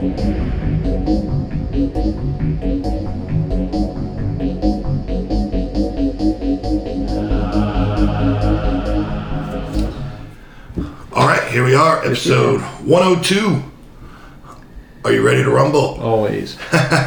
All right, here we are, episode 102. Are you ready to rumble? Always.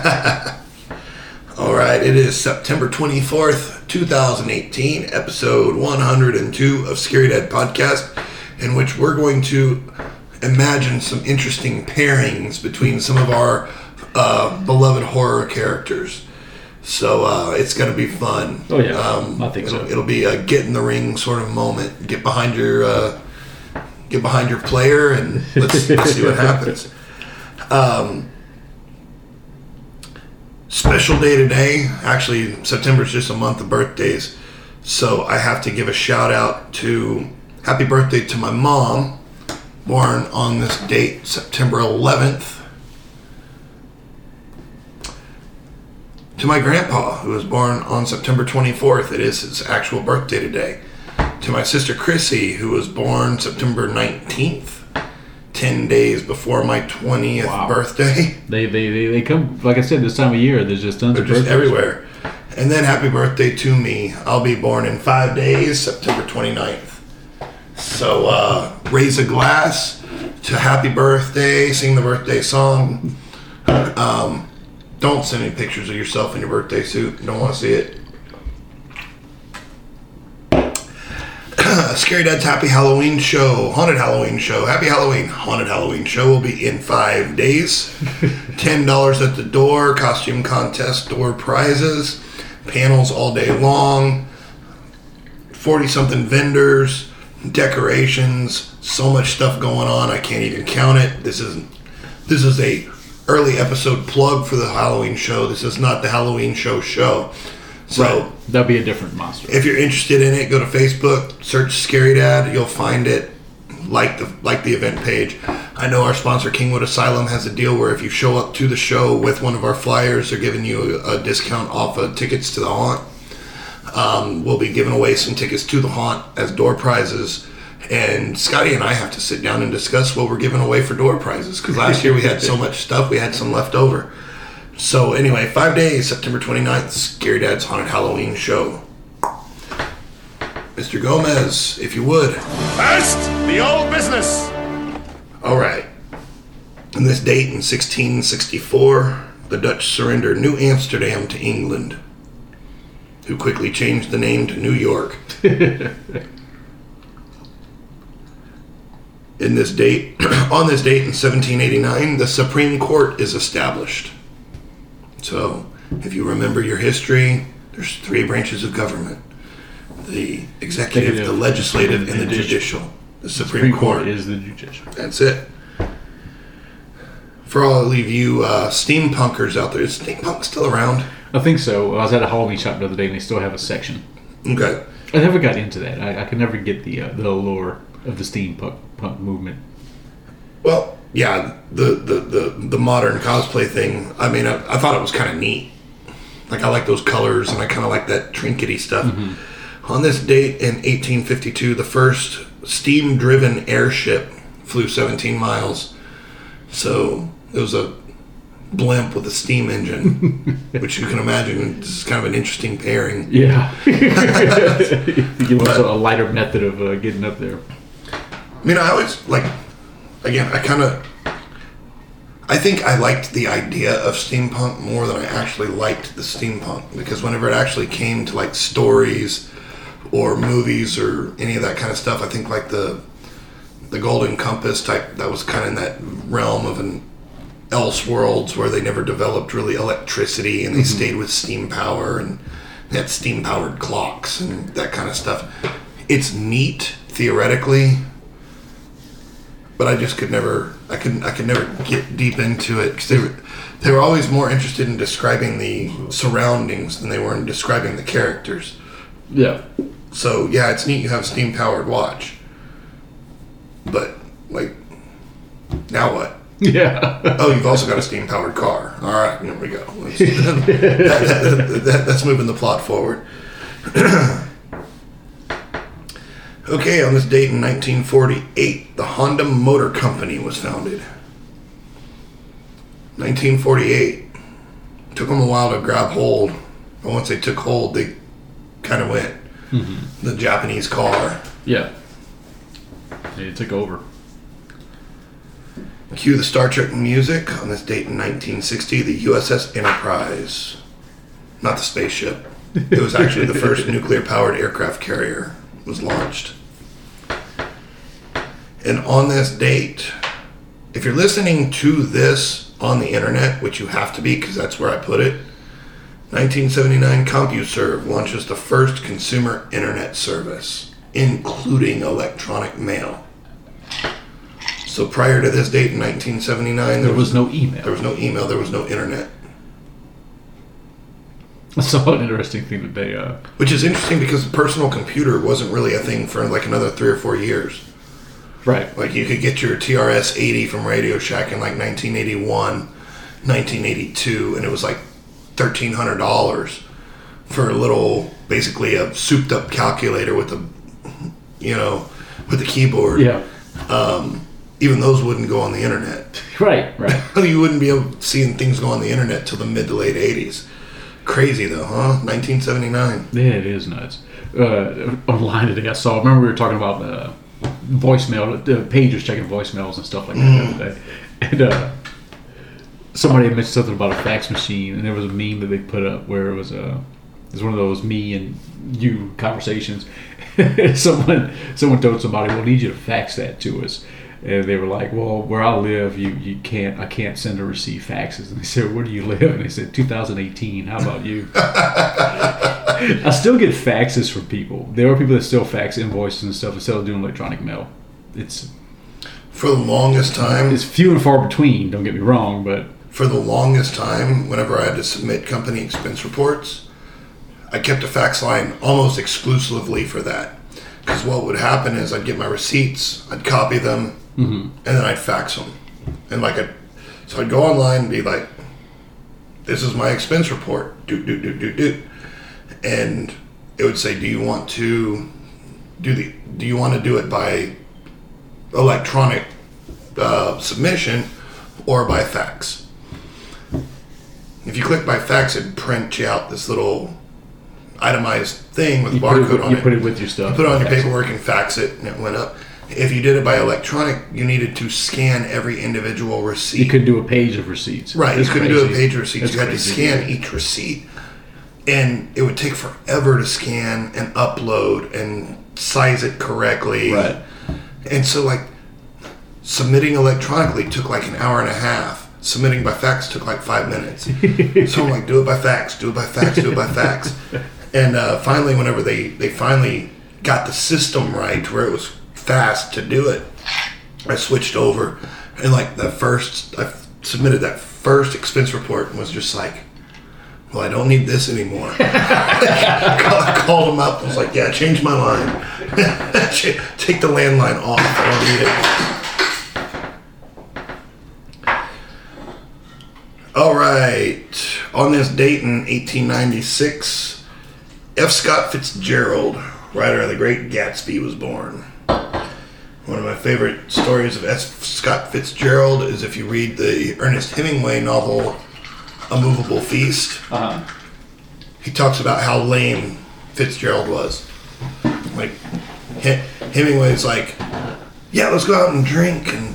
All right, it is September 24th, 2018, episode 102 of Scary Dad Podcast, in which we're going to imagine some interesting pairings between some of our beloved horror characters. So it's going to be fun. Oh, yeah. I think so. It'll be a get in the ring sort of moment. Get behind your player and let's see what happens. Special day today. Actually, September's just a month of birthdays. So I have to give a shout out to happy birthday to my mom, born on this date, September 11th. To my grandpa, who was born on September 24th. It is his actual birthday today. To my sister Chrissy, who was born September 19th. 10 days before my 20th birthday. They come, like I said, this time of year, there's just tons of birthdays. Just everywhere. And then happy birthday to me. I'll be born in 5 days, September 29th. So raise a glass to happy birthday, sing the birthday song. Don't send me pictures of yourself in your birthday suit. Don't want to see it. Scary Dad's Happy Halloween Show, Haunted Halloween Show, Happy Halloween, Haunted Halloween Show will be in 5 days. $10 at the door, costume contest, door prizes, panels all day long, 40-something vendors, decorations, so much stuff going on, I can't even count it. This is a early episode plug for the Halloween show. This is not the Halloween show. So right. That'll be a different monster. If you're interested in it, go to Facebook, search Scary Dad. You'll find it. Like the event page. I know our sponsor Kingwood Asylum has a deal where if you show up to the show with one of our flyers, they're giving you a discount off of tickets to the haunt. We'll be giving away some tickets to the haunt as door prizes. And Scotty and I have to sit down and discuss what we're giving away for door prizes. Because last year we had so much stuff, we had some left over. So anyway, 5 days, September 29th, Scary Dad's Haunted Halloween Show. Mr. Gomez, if you would. First, the old business. All right. On this date in 1664, the Dutch surrendered New Amsterdam to England, who quickly changed the name to New York. On this date in 1789, the Supreme Court is established. So, if you remember your history, there's 3 branches of government. The executive, the legislative, and the judicial. The Supreme Court is the judicial. That's it. For all of you steampunkers out there, is steampunk still around? I think so. I was at a Halloween shop the other day and they still have a section. Okay. I never got into that. I could never get the allure of the steampunk movement. Well, yeah, the modern cosplay thing, I mean, I thought it was kind of neat. Like, I like those colors, and I kind of like that trinkety stuff. Mm-hmm. On this date in 1852, the first steam-driven airship flew 17 miles. So, it was a blimp with a steam engine, which you can imagine this is kind of an interesting pairing. Yeah. You want a lighter method of getting up there. I mean, I always, again, I think I liked the idea of steampunk more than I actually liked the steampunk, because whenever it actually came to stories or movies or any of that kind of stuff, I think the Golden Compass type, that was kind of in that realm of an Elseworlds where they never developed really electricity and they stayed with steam power and they had steam powered clocks and that kind of stuff. It's neat theoretically, but I just could never get deep into it because they were always more interested in describing the surroundings than they were in describing the characters. Yeah. So yeah, it's neat you have a steam powered watch, but now what? Yeah. Oh, you've also got a steam powered car. All right, here we go. That's moving the plot forward. Okay, on this date in 1948, the Honda Motor Company was founded. 1948. Took them a while to grab hold, but once they took hold, they kind of went. Mm-hmm. The Japanese car. Yeah. It took over. Cue the Star Trek music. On this date in 1960, the USS Enterprise. Not the spaceship. It was actually the first nuclear-powered aircraft carrier was launched. And on this date, if you're listening to this on the internet, which you have to be because that's where I put it, 1979 CompuServe launches the first consumer internet service, including electronic mail. So prior to this date in 1979, there was no email. There was no email. There was no internet. That's so an interesting thing that they... Which is interesting because the personal computer wasn't really a thing for like another 3 or 4 years. Right. Like you could get your TRS-80 from Radio Shack in like 1981, 1982, and it was like $1,300 for a little, basically a souped-up calculator with a, with a keyboard. Yeah. Even those wouldn't go on the internet. Right. You wouldn't be able to see things go on the internet till the mid to late 80s. Crazy though, huh? 1979. Yeah, it is nuts. Online today, I remember we were talking about voicemail, the pagers checking voicemails and stuff like that the other day. And somebody had mentioned something about a fax machine, and there was a meme that they put up where it was one of those me and you conversations. someone told somebody, "We'll need you to fax that to us." And they were like, "Well, where I live, I can't send or receive faxes." And they said, "Where do you live?" And they said, 2018. How about you? I still get faxes from people. There are people that still fax invoices and stuff instead of doing electronic mail. It's for the longest time. It's few and far between. Don't get me wrong, but for the longest time, whenever I had to submit company expense reports, I kept a fax line almost exclusively for that. Because what would happen is I'd get my receipts, I'd copy them, and then I'd fax them. And so I'd go online and be like, "This is my expense report." Do. And it would say, "Do you want to do it by electronic submission or by fax?" If you click by fax, it'd print you out this little itemized thing with a barcode on it. You put it with your stuff. You put it on your paperwork and fax it, and it went up. If you did it by electronic, you needed to scan every individual receipt. You couldn't do a page of receipts. Right, you couldn't do a page of receipts. You had to scan each receipt. And it would take forever to scan and upload and size it correctly. Right. And so, submitting electronically took like an hour and a half. Submitting by fax took like 5 minutes. So I'm like, do it by fax, do it by fax, do it by fax. And finally, whenever they finally got the system right where it was fast to do it, I switched over. And I submitted that first expense report and was just like, "Well, I don't need this anymore." I called them up and was like, "Yeah, change my line. Take the landline off. I don't need it." All right. On this date in 1896, F. Scott Fitzgerald, writer of The Great Gatsby, was born. One of my favorite stories of F. Scott Fitzgerald is if you read the Ernest Hemingway novel, A Movable Feast. He talks about how lame Fitzgerald was. Hemingway's like, "Yeah, let's go out and drink and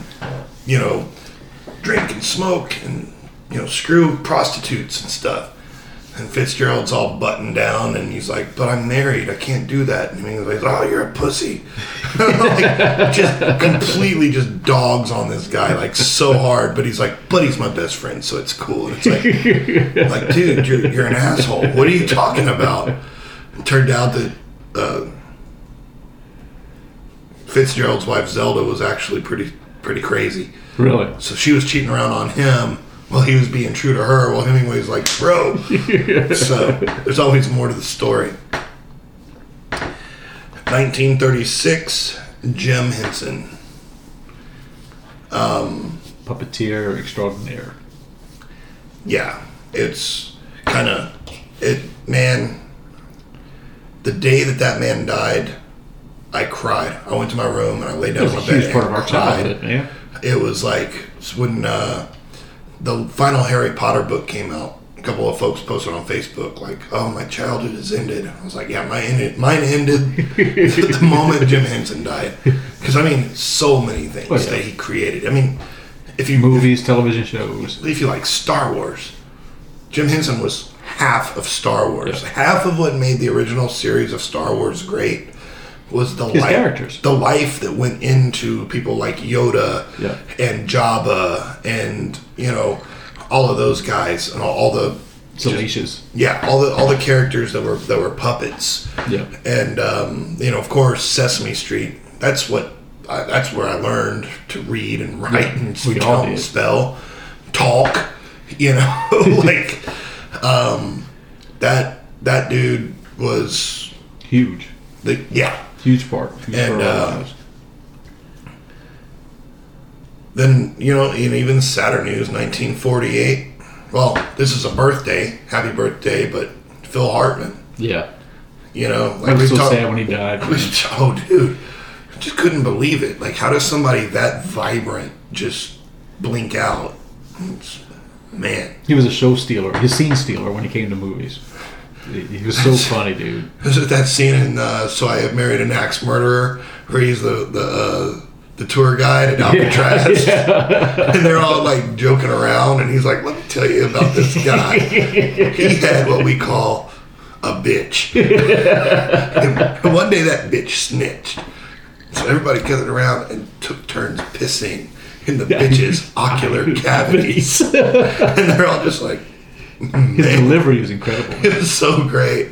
smoke and screw prostitutes and stuff." And Fitzgerald's all buttoned down and he's like, "But I'm married, I can't do that." And he's like, "Oh, you're a pussy." Just completely just dogs on this guy so hard, but he's like, "But he's my best friend, so it's cool." And it's like, dude, you're an asshole. What are you talking about? It turned out that Fitzgerald's wife Zelda was actually pretty crazy. Really? So she was cheating around on him while he was being true to her, while Hemingway's like, "Bro." So there's always more to the story. 1936, Jim Henson. Puppeteer extraordinaire. Yeah, it's kind of man. The day that man died, I cried. I went to my room and I laid down on my bed. It was a huge part of our childhood, man. It was like when the final Harry Potter book came out, a couple of folks posted on Facebook like, "Oh, my childhood has ended." I was like, "Yeah, mine ended the moment Jim Henson died." Because I mean, so many things that he created. I mean, if you movies, television shows, if you like Star Wars, Jim Henson was half of Star Wars. Yeah. Half of what made the original series of Star Wars great was the characters, the life that went into people like Yoda and Jabba, and all of those guys, and all the Salacious. all the characters that were puppets. Yeah, and of course Sesame Street. That's where I learned to read and write and count and spell, talk. Like that dude was huge. Huge part of our lives. Then even Saturn News 1948. Well, this is a birthday, happy birthday, but Phil Hartman. Yeah. Like I was so sad when he died. Oh, dude, I just couldn't believe it. Like, how does somebody that vibrant just blink out? Man, he was a show stealer, his scene stealer when he came to movies. He was so funny, dude. Is it that scene in So I Have Married an Axe Murderer where he's the tour guide at Alcatraz? Yeah. And they're all like joking around, and he's like, "Let me tell you about this guy. He had what we call a bitch." And one day that bitch snitched. So everybody gathered around and took turns pissing in the bitch's ocular cavities. And they're all just like, man. His delivery was incredible. It was so great.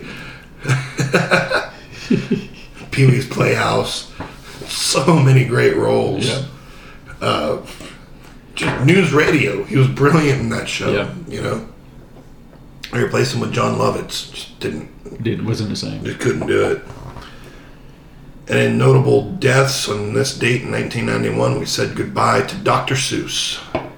Pee-wee's Playhouse. So many great roles. Yeah. Just news radio. He was brilliant in that show. Yeah. I replaced him with John Lovitz. Just wasn't the same. Just couldn't do it. And in notable deaths on this date in 1991, we said goodbye to Dr. Seuss.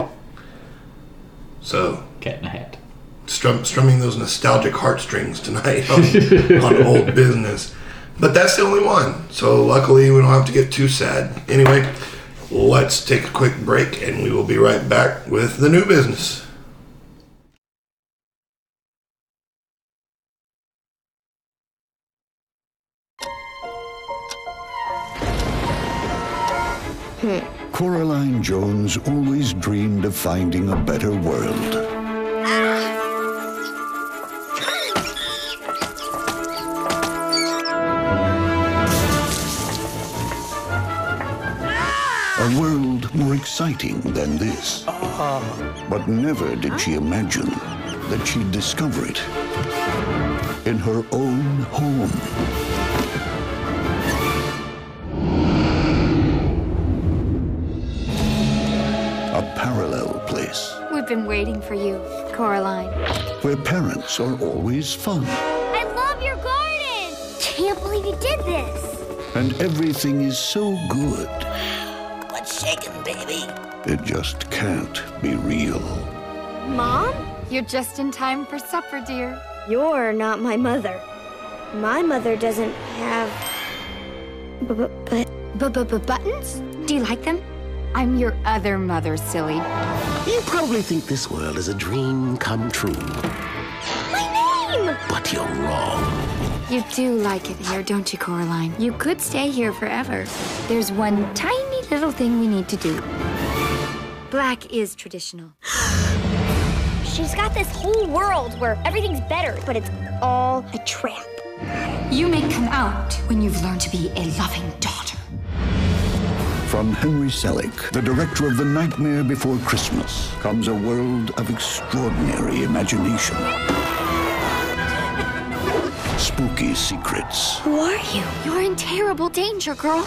So, Cat in a Hat. Strumming those nostalgic heartstrings tonight on Old Business. But that's the only one. So luckily we don't have to get too sad. Anyway, let's take a quick break and we will be right back with the new business. Coraline Jones always dreamed of finding a better world. A world more exciting than this. But never did she imagine that she'd discover it in her own home. A parallel place. We've been waiting for you, Coraline. Where parents are always fun. I love your garden! Can't believe you did this! And everything is so good. What's shaking, baby? It just can't be real. Mom? You're just in time for supper, dear. You're not my mother. My mother doesn't have... Buttons? Do you like them? I'm your other mother, silly. You probably think this world is a dream come true. My name! But you're wrong. You do like it here, don't you, Coraline? You could stay here forever. There's one tiny little thing we need to do. Black is traditional. She's got this whole world where everything's better, but it's all a trap. You may come out when you've learned to be a loving daughter. From Henry Selick, the director of The Nightmare Before Christmas, comes a world of extraordinary imagination. Spooky secrets. Who are you? You're in terrible danger, girl.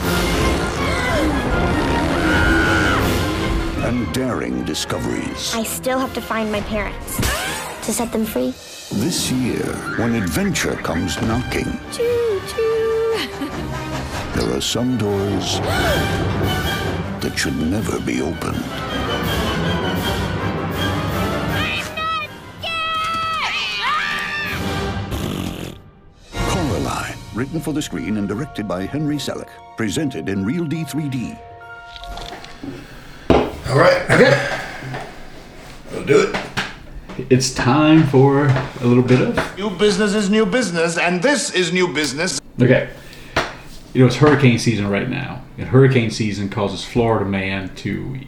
And daring discoveries. I still have to find my parents. To set them free. This year, when adventure comes knocking, Choo-choo. there are some doors that should never be opened. Coraline, written for the screen and directed by Henry Selick, presented in Real D 3D. All right. Okay. do it. It's time for a little bit of... New business is new business, and this is new business. Okay. You know, it's hurricane season right now. And hurricane season causes Florida man to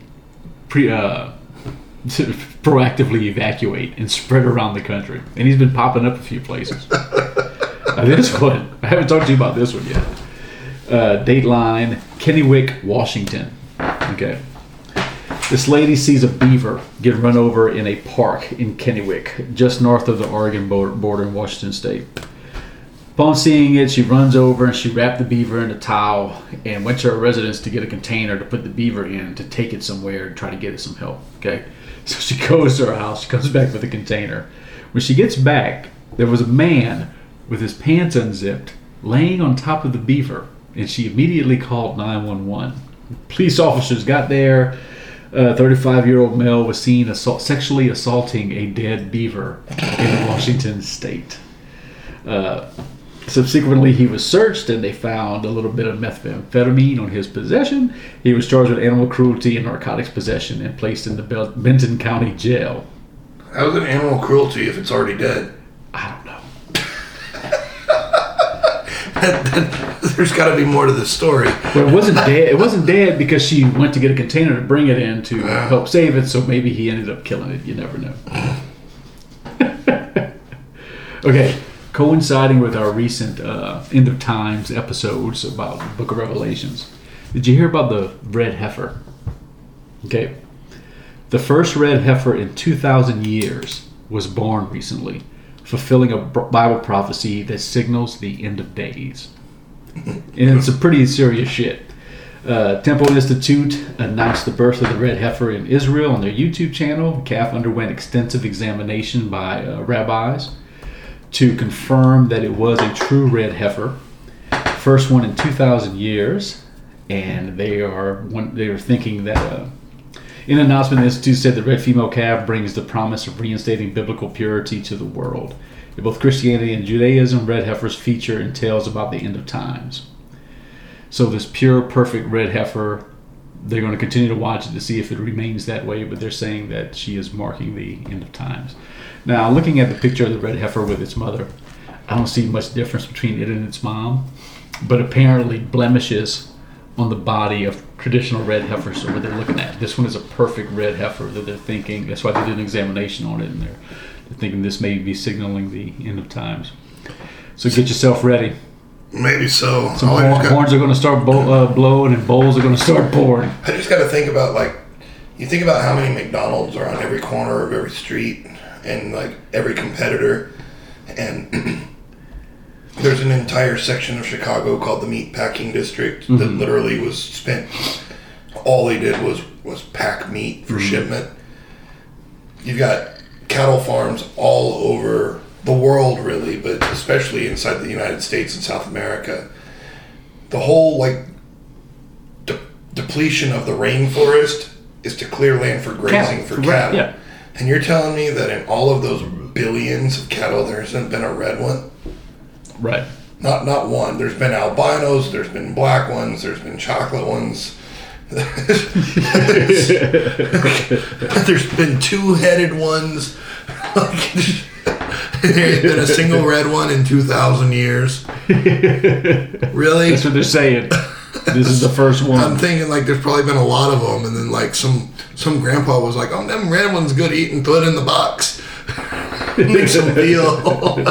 proactively evacuate and spread around the country. And he's been popping up a few places. Now this one, I haven't talked to you about this one yet. Dateline, Kennewick, Washington. Okay. This lady sees a beaver get run over in a park in Kennewick, just north of the Oregon border in Washington State. Upon seeing it, she runs over and she wrapped the beaver in a towel and went to her residence to get a container to put the beaver in to take it somewhere and try to get it some help. Okay, so she goes to her house. She comes back with a container. When she gets back, there was a man with his pants unzipped, laying on top of the beaver, and she immediately called 911. Police officers got there. A 35-year-old male was seen sexually assaulting a dead beaver in Washington State. Subsequently, he was searched and they found a little bit of methamphetamine on his possession. He was charged with animal cruelty and narcotics possession and placed in the Benton County Jail. How's it animal cruelty if it's already dead? I don't know. There's got to be more to this story. Well, it wasn't dead. It wasn't dead because she went to get a container to bring it in to help save it. So maybe he ended up killing it. You never know. Okay, coinciding with our recent End of Times episodes about the Book of Revelations. Did you hear about the red heifer? Okay, the first red heifer in 2,000 years was born recently, fulfilling a Bible prophecy that signals the end of days. And it's a pretty serious shit. Temple Institute announced the birth of the red heifer in Israel on their YouTube channel. The calf underwent extensive examination by rabbis to confirm that it was a true red heifer. First one in 2,000 years. And they are thinking that... in an announcement, the Institute said the red female calf brings the promise of reinstating biblical purity to the world. In both Christianity and Judaism, red heifers feature in tales about the end of times. So this pure, perfect red heifer, they're going to continue to watch it to see if it remains that way, but they're saying that she is marking the end of times. Now, looking at the picture of the red heifer with its mother, I don't see much difference between it and its mom, but apparently blemishes on the body of traditional red heifers are what they're looking at. This one is a perfect red heifer that they're thinking. That's why they did an examination on it, and they're thinking this may be signaling the end of times. So get yourself ready. Maybe so. Some horns are going to start blowing, and bowls are going to start pouring. I just got to think about, you think about how many McDonald's are on every corner of every street, and every competitor, and there's an entire section of Chicago called the Meatpacking District that literally was spent. All they did was pack meat for shipment. You've got cattle farms all over the world, really, but especially inside the United States and South America. The whole depletion of the rainforest is to clear land for grazing for cattle. Yeah. And you're telling me that in all of those billions of cattle, there hasn't been a red one? Right. Not one. There's been albinos, there's been black ones, there's been chocolate ones. There's been two-headed ones. There's been a single red one in 2,000 years. Really? That's what they're saying. This is the first one. I'm thinking there's probably been a lot of them, and then some grandpa was like, "Oh, them red ones good eating. Put it in the box. Make some veal."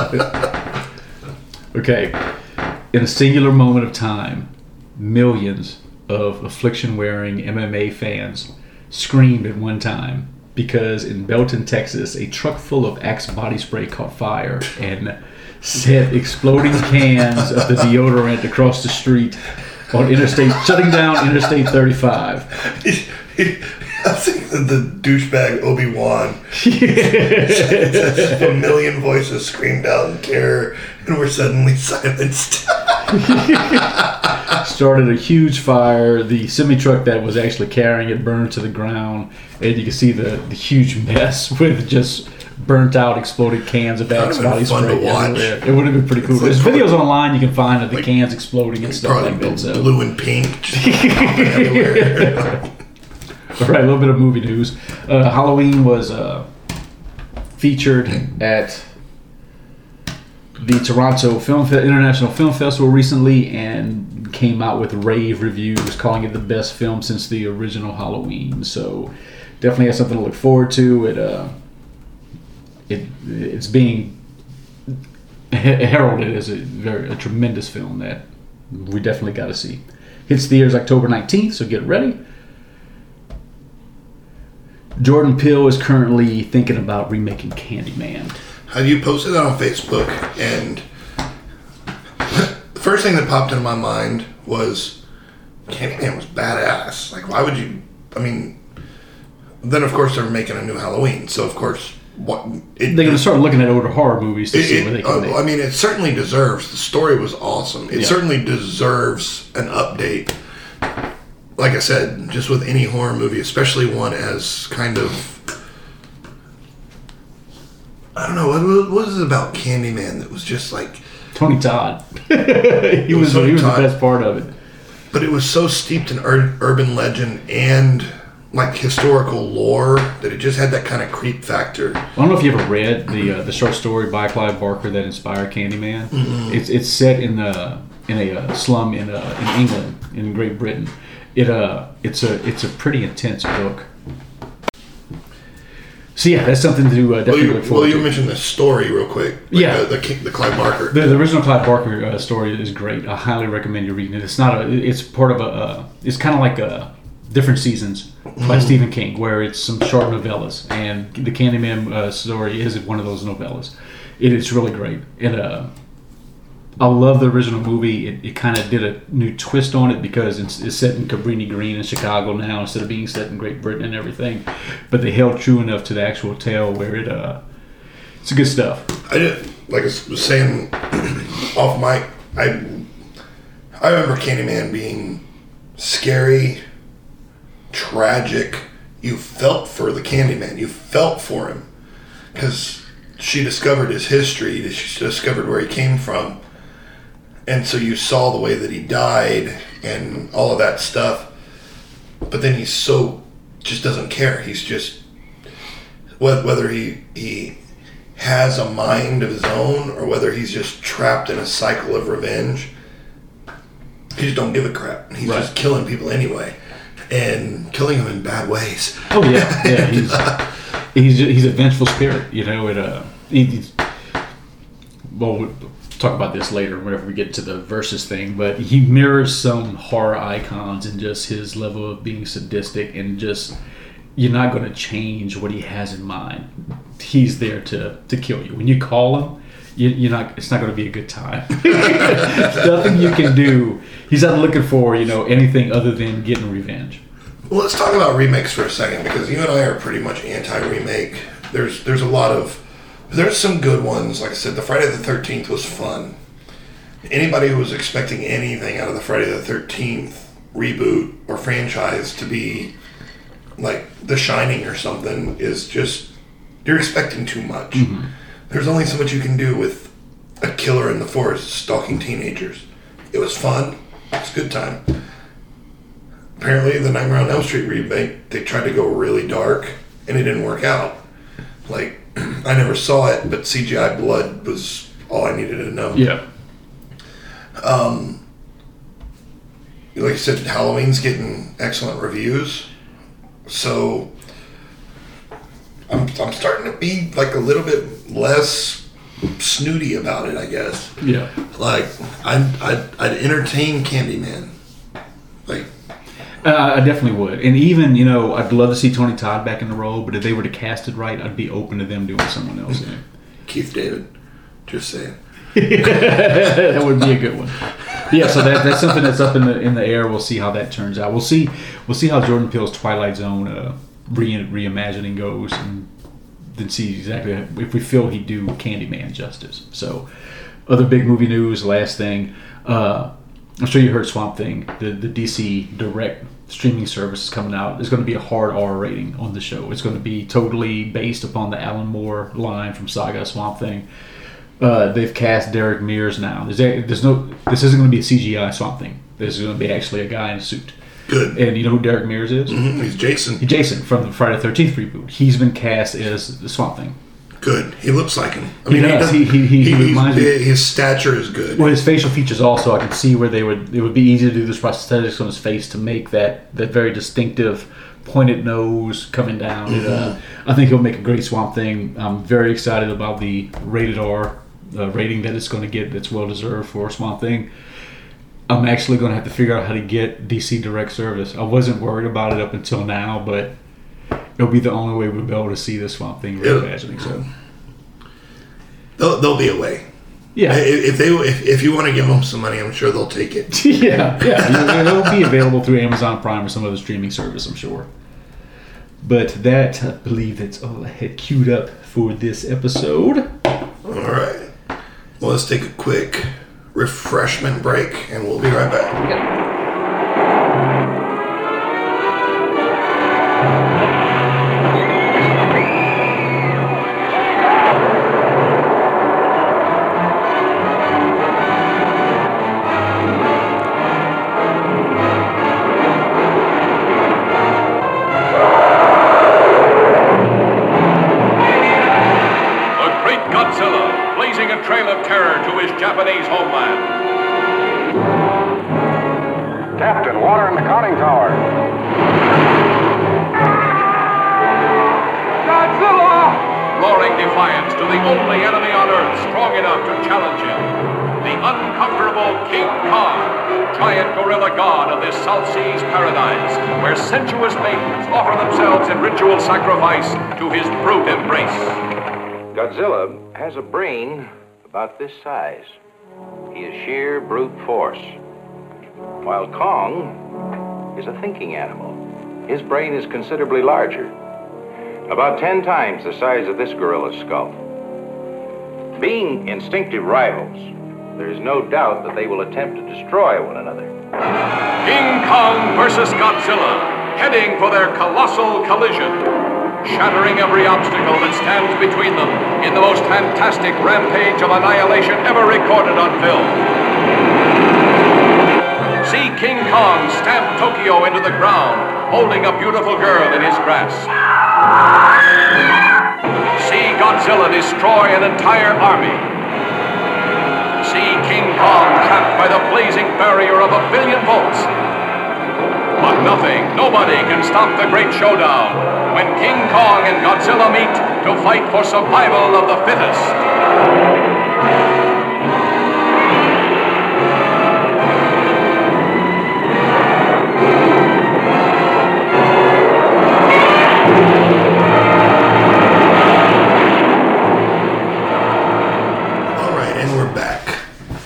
Okay, in a singular moment of time, millions of affliction-wearing MMA fans screamed at one time because in Belton, Texas, a truck full of Axe body spray caught fire and set exploding cans of the deodorant across the street on shutting down Interstate 35. I think the douchebag Obi-Wan. A million voices screamed out in terror and were suddenly silenced. Started a huge fire. The semi-truck that was actually carrying it burned to the ground, and you can see the huge mess with just burnt out, exploded cans of Axe body spray. It would have been pretty cool. There's videos online you can find of the cans exploding and stuff like that. So. Blue and pink everywhere. All right, a little bit of movie news. Halloween was featured at the Toronto International Film Festival recently and came out with rave reviews, calling it the best film since the original Halloween. So definitely has something to look forward to. It's being heralded as a tremendous film that we definitely got to see. Hits theaters October 19th, so get ready. Jordan Peele is currently thinking about remaking Candyman. You posted that on Facebook, and the first thing that popped into my mind was Candyman was badass. Like, why would you? I mean, then of course they're making a new Halloween, so of course they're going to start looking at older horror movies to see what they can make. I mean, it certainly deserves. The story was awesome. It certainly deserves an update. Like I said, just with any horror movie, especially one as kind of, I don't know, what was it about Candyman that was just like Tony Todd? he was the best part of it. But it was so steeped in urban legend and like historical lore that it just had that kind of creep factor. I don't know if you ever read the short story by Clive Barker that inspired Candyman. Mm-hmm. It's set in a slum in England, in Great Britain. It's a pretty intense book. So yeah, that's something to definitely look forward to. Well, you mentioned the story real quick. Like the Clive Barker. The original Clive Barker story is great. I highly recommend you reading it. It's part of it's kind of like different seasons by Stephen King, where it's some short novellas, and the Candyman story is one of those novellas. It's really great. I love the original movie. It kind of did a new twist on it because it's set in Cabrini Green in Chicago now instead of being set in Great Britain and everything. But they held true enough to the actual tale where it's good stuff. Like I was saying off mic, I remember Candyman being scary, tragic. You felt for the Candyman. You felt for him because she discovered his history. She discovered where he came from. And so you saw the way that he died and all of that stuff. But then he's just doesn't care. He's just, whether he has a mind of his own or whether he's just trapped in a cycle of revenge, he just don't give a crap. He's just killing people anyway. And killing them in bad ways. Oh yeah, yeah. He's a vengeful spirit, you know. We'll talk about this later whenever we get to the versus thing, but he mirrors some horror icons in just his level of being sadistic, and just you're not going to change what he has in mind. He's there to kill you. When you call him, you're not. It's not going to be a good time. Nothing you can do. He's not looking for anything other than getting revenge. Well, let's talk about remakes for a second, because you and I are pretty much anti-remake. There's a lot of. There's some good ones. Like I said, the Friday the 13th was fun. Anybody who was expecting anything out of the Friday the 13th reboot or franchise to be like The Shining or something is just, you're expecting too much. Mm-hmm. There's only so much you can do with a killer in the forest stalking teenagers. It was fun. It was a good time. Apparently, the Nightmare on Elm Street remake, they tried to go really dark, and it didn't work out. Like, I never saw it, but CGI blood was all I needed to know. Yeah. Like I said, Halloween's getting excellent reviews, so I'm starting to be like a little bit less snooty about it, I guess. Yeah. Like I'd entertain Candyman. Like. I definitely would. And even, I'd love to see Tony Todd back in the role, but if they were to cast it right, I'd be open to them doing someone else in it. Keith David. Just saying. That would be a good one. But yeah, so that's something that's up in the air. We'll see how that turns out. We'll see how Jordan Peele's Twilight Zone reimagining goes, and then see exactly if we feel he'd do Candyman justice. So, other big movie news, last thing. I'm sure you heard Swamp Thing, the DC Direct streaming service is coming out. There's going to be a hard R rating on the show. It's going to be totally based upon the Alan Moore line from Saga Swamp Thing. They've cast Derek Mears now. This isn't going to be a CGI Swamp Thing. This is going to be actually a guy in a suit. Good. And you know who Derek Mears is? Mm-hmm. He's Jason. Jason from the Friday the 13th reboot. He's been cast as the Swamp Thing. good. He looks like him. I He does. He reminds me. His stature is good. Well, his facial features also, I can see where it would be easy to do this prosthetics on his face to make that very distinctive pointed nose coming down. I think he'll make a great Swamp Thing. I'm very excited about the rated R rating that it's going to get. That's well deserved for Swamp Thing. I'm actually going to have to figure out how to get DC Direct Service. I wasn't worried about it up until now, but it'll be the only way we'll be able to see this Swamp Thing reimagining. So there'll be a way. Yeah, if you want to give them some money, I'm sure they'll take it. yeah. It'll be available through Amazon Prime or some other streaming service, I'm sure. But that, I believe that's all I had queued up for this episode. All right. Well, let's take a quick refreshment break, and we'll be right back. Japanese homeland. Captain, water in the conning tower. Godzilla! Roaring defiance to the only enemy on Earth strong enough to challenge him. The unconquerable King Kong, giant gorilla god of this South Seas paradise, where sensuous maidens offer themselves in ritual sacrifice to his brute embrace. Godzilla has a brain about this size. He is sheer brute force. While Kong is a thinking animal. His brain is considerably larger. About 10 times the size of this gorilla's skull. Being instinctive rivals, there is no doubt that they will attempt to destroy one another. King Kong versus Godzilla, heading for their colossal collision. Shattering every obstacle that stands between them in the most fantastic rampage of annihilation ever recorded on film. See King Kong stamp Tokyo into the ground, holding a beautiful girl in his grasp. See Godzilla destroy an entire army. See King Kong trapped by the blazing barrier of 1 billion volts. But nothing, nobody can stop the great showdown when King Kong and Godzilla meet to fight for survival of the fittest. All right, and we're back.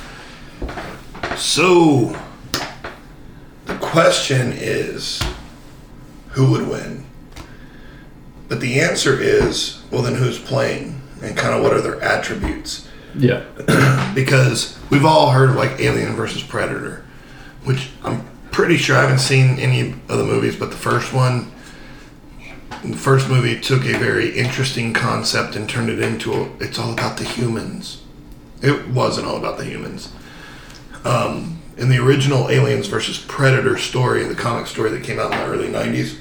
So, the question is, who would win? But the answer is, well, then who's playing? And kind of what are their attributes? Yeah. Because we've all heard of like Alien versus Predator, which I'm pretty sure I haven't seen any of the movies, but the first movie took a very interesting concept and turned it into it's all about the humans. It wasn't all about the humans. In the original Aliens versus Predator story, the comic story that came out in the early 90s,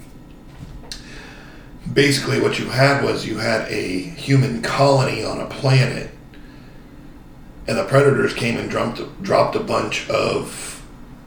basically what you had a human colony on a planet, and the Predators came and dropped a bunch of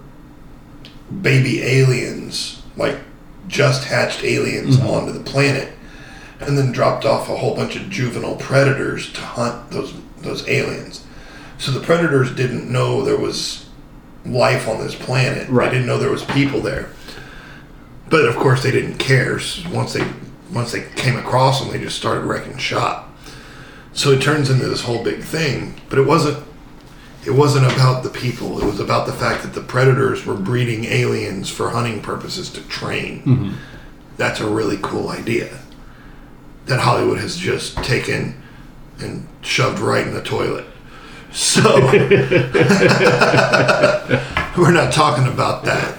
baby aliens, like just hatched aliens, onto the planet, and then dropped off a whole bunch of juvenile predators to hunt those aliens. So the Predators didn't know there was life on this planet. Right. They didn't know there was people there. But of course they didn't care. So once they came across them, they just started wrecking shop. So it turns into this whole big thing. But it wasn't about the people. It was about the fact that the Predators were breeding aliens for hunting purposes to train. Mm-hmm. That's a really cool idea that Hollywood has just taken and shoved right in the toilet. So we're not talking about that.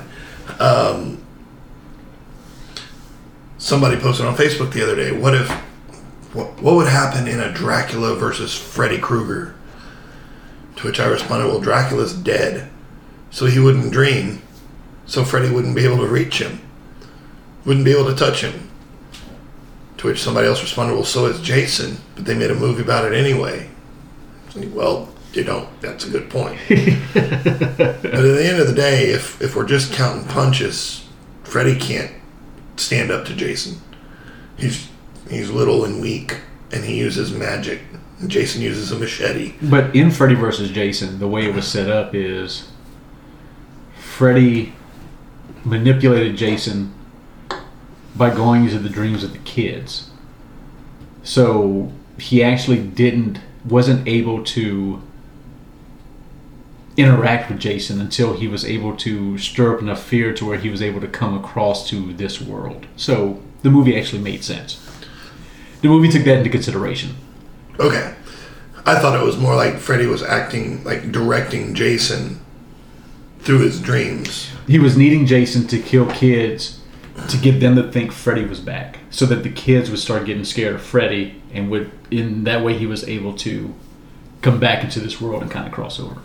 Somebody posted on Facebook the other day, what would happen in a Dracula versus Freddy Krueger? To which I responded, well, Dracula's dead, so he wouldn't dream, so Freddy wouldn't be able to reach him, wouldn't be able to touch him. To which somebody else responded, well, so is Jason, but they made a movie about it anyway. It's like, well, you know, that's a good point. But at the end of the day, if we're just counting punches, Freddy can't stand up to Jason. He's little and weak, and he uses magic. And Jason uses a machete. But in Freddy vs. Jason, the way it was set up is Freddy manipulated Jason by going into the dreams of the kids. So he actually wasn't able to interact with Jason until he was able to stir up enough fear to where he was able to come across to this world. So the movie actually made sense. The movie took that into consideration. Okay. I thought it was more like Freddy was acting, like directing Jason through his dreams. He was needing Jason to kill kids to get them to think Freddy was back, so that the kids would start getting scared of Freddy, and in that way he was able to come back into this world and kind of cross over.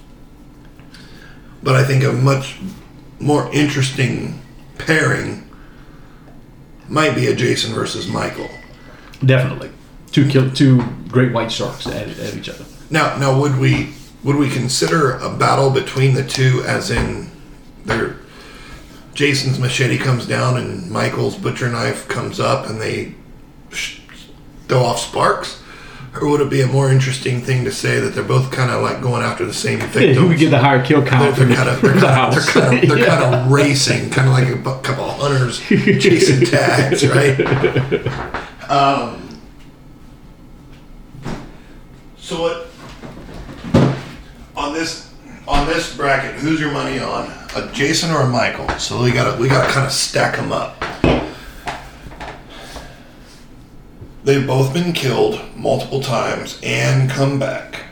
But I think a much more interesting pairing might be a Jason versus Michael. Definitely. Two great white sharks at each other. Now would we consider a battle between the two, as in Jason's machete comes down and Michael's butcher knife comes up and they throw off sparks? Or would it be a more interesting thing to say that they're both kind of like going after the same victims? Who would get the higher kill count? They're kind of racing, kind of like a couple of hunters chasing tags, right? So what on this bracket? Who's your money on? A Jason or a Michael? So we gotta kind of stack them up. They've both been killed multiple times and come back.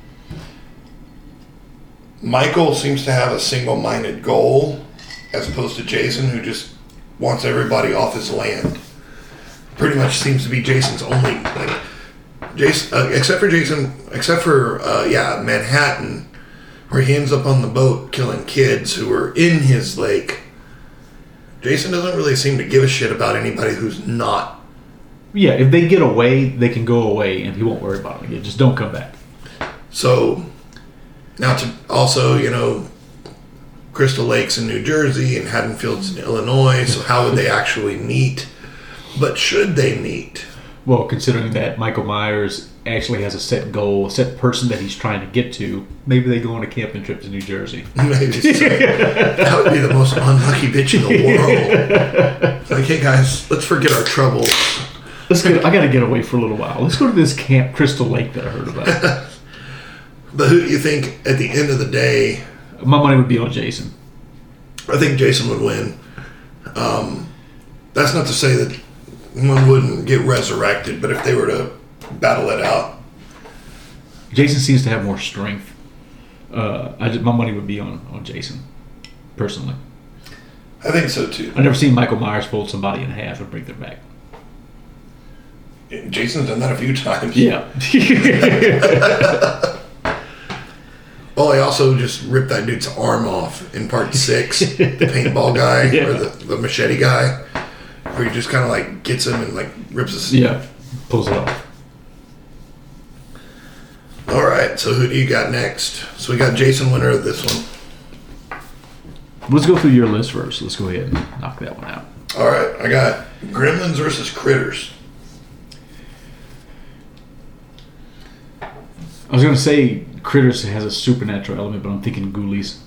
Michael seems to have a single-minded goal, as opposed to Jason, who just wants everybody off his land. Pretty much seems to be Jason's only Jason, except for Manhattan, where he ends up on the boat killing kids who were in his lake. Jason doesn't really seem to give a shit about anybody who's not. Yeah, if they get away, they can go away, and he won't worry about it again. Just don't come back. So, now to also, Crystal Lake's in New Jersey and Haddonfield's in Illinois, so how would they actually meet? But should they meet? Well, considering that Michael Myers actually has a set goal, a set person that he's trying to get to, maybe they go on a camping trip to New Jersey. Maybe so. That would be the most unlucky bitch in the world. It's like, hey guys, let's forget our troubles. I gotta get away for a little while. Let's go to this Camp Crystal Lake that I heard about. But who do you think, at the end of the day... My money would be on Jason. I think Jason would win. That's not to say that one wouldn't get resurrected, but if they were to battle it out... Jason seems to have more strength. My money would be on Jason, personally. I think so, too. I've never seen Michael Myers fold somebody in half and break their back. Jason's done that a few times. Yeah. Well, he also just ripped that dude's arm off in part 6. The paintball guy, or the machete guy, where he just kind of like gets him and like rips his... Yeah, pulls it off. All right, so who do you got next? So we got Jason winner of this one. Let's go through your list first. Let's go ahead and knock that one out. All right, I got Gremlins versus Critters. I was going to say Critters has a supernatural element, but I'm thinking Ghoulies.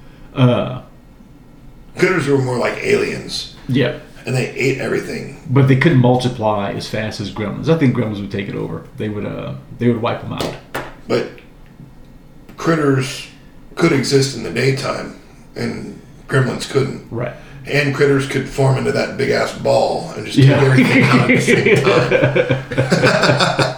Critters were more like aliens. Yeah. And they ate everything. But they couldn't multiply as fast as Gremlins. I think Gremlins would take it over. They would wipe them out. But Critters could exist in the daytime, and Gremlins couldn't. Right. And Critters could form into that big-ass ball and just take everything out at the same time.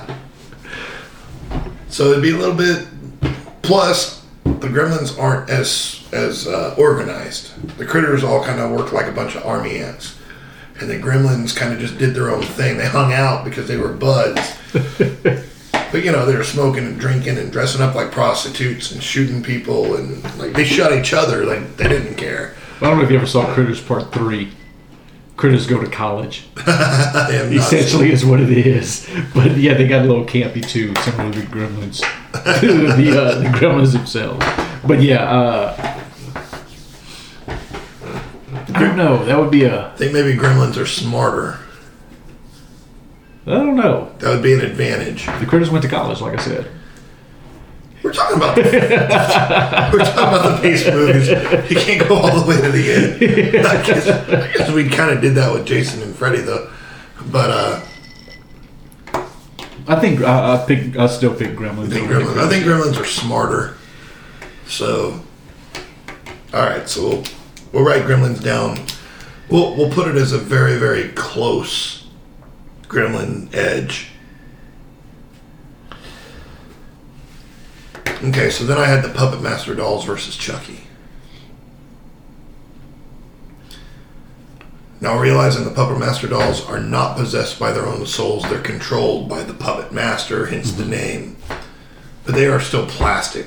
So it'd be a little bit... Plus, the Gremlins aren't as organized. The Critters all kind of worked like a bunch of army ants. And the Gremlins kind of just did their own thing. They hung out because they were buds. But, they were smoking and drinking and dressing up like prostitutes and shooting people. And like they shot each other like they didn't care. I don't know if you ever saw Critters Part 3. Critters go to college. Essentially is what it is. But yeah, they got a little campy too, similar to the Gremlins. the Gremlins themselves. But yeah, I don't know. That would be I think maybe Gremlins are smarter. I don't know. That would be an advantage. The critters went to college, like I said. We're talking about the base movies. You can't go all the way to the end. I guess we kind of did that with Jason and Freddy, though. But I think I still pick Gremlins. I think Gremlins are smarter. So, all right. So we'll write Gremlins down. We'll put it as a very, very close Gremlin edge. Okay, so then I had the Puppet Master dolls versus Chucky. Now realizing the Puppet Master dolls are not possessed by their own souls, they're controlled by the Puppet Master, hence the name. But they are still plastic.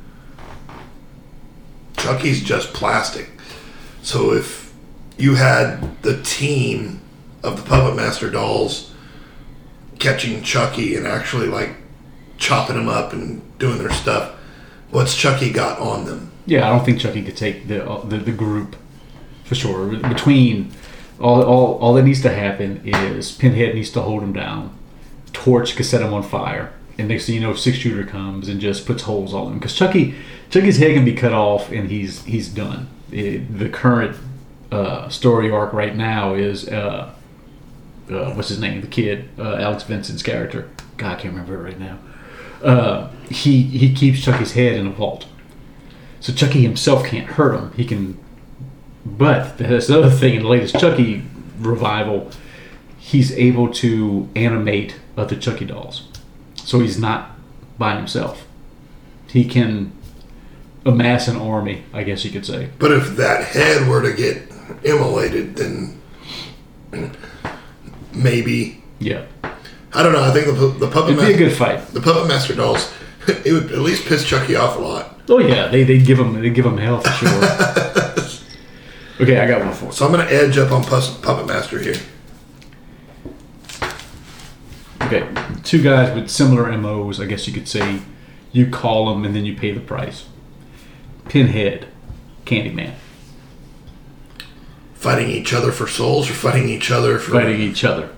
Chucky's just plastic. So if you had the team of the Puppet Master dolls catching Chucky and actually like chopping them up and doing their stuff, what's Chucky got on them? Yeah, I don't think Chucky could take the group for sure. Between all that needs to happen is Pinhead needs to hold him down, Torch can set him on fire, and next thing you know, 6-shooter comes and just puts holes all in him. Because Chucky's head can be cut off and he's done. The current story arc right now is what's his name? The kid, Alex Vincent's character. God, I can't remember it right now. He keeps Chucky's head in a vault, so Chucky himself can't hurt him. He can, but that's the other thing. In the latest Chucky revival, he's able to animate other Chucky dolls, so he's not by himself. He can amass an army, I guess you could say. But if that head were to get immolated, then maybe. Yeah. I don't know. I think the Puppet It'd be a good fight. The Puppet Master dolls, it would at least piss Chucky off a lot. Oh yeah, they give him hell for sure. Okay, I got one for you. So I'm going to edge up on Puppet Master here. Okay, two guys with similar MOs, I guess you could say. You call them and then you pay the price. Pinhead, Candyman. Fighting each other for souls or fighting each other for... Fighting each other.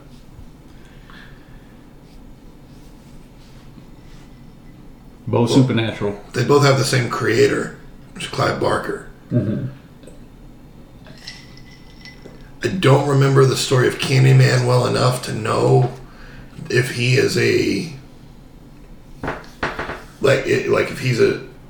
Both supernatural. They both have the same creator, which is Clive Barker. Mm-hmm. I don't remember the story of Candyman well enough to know if he is a... Like if he's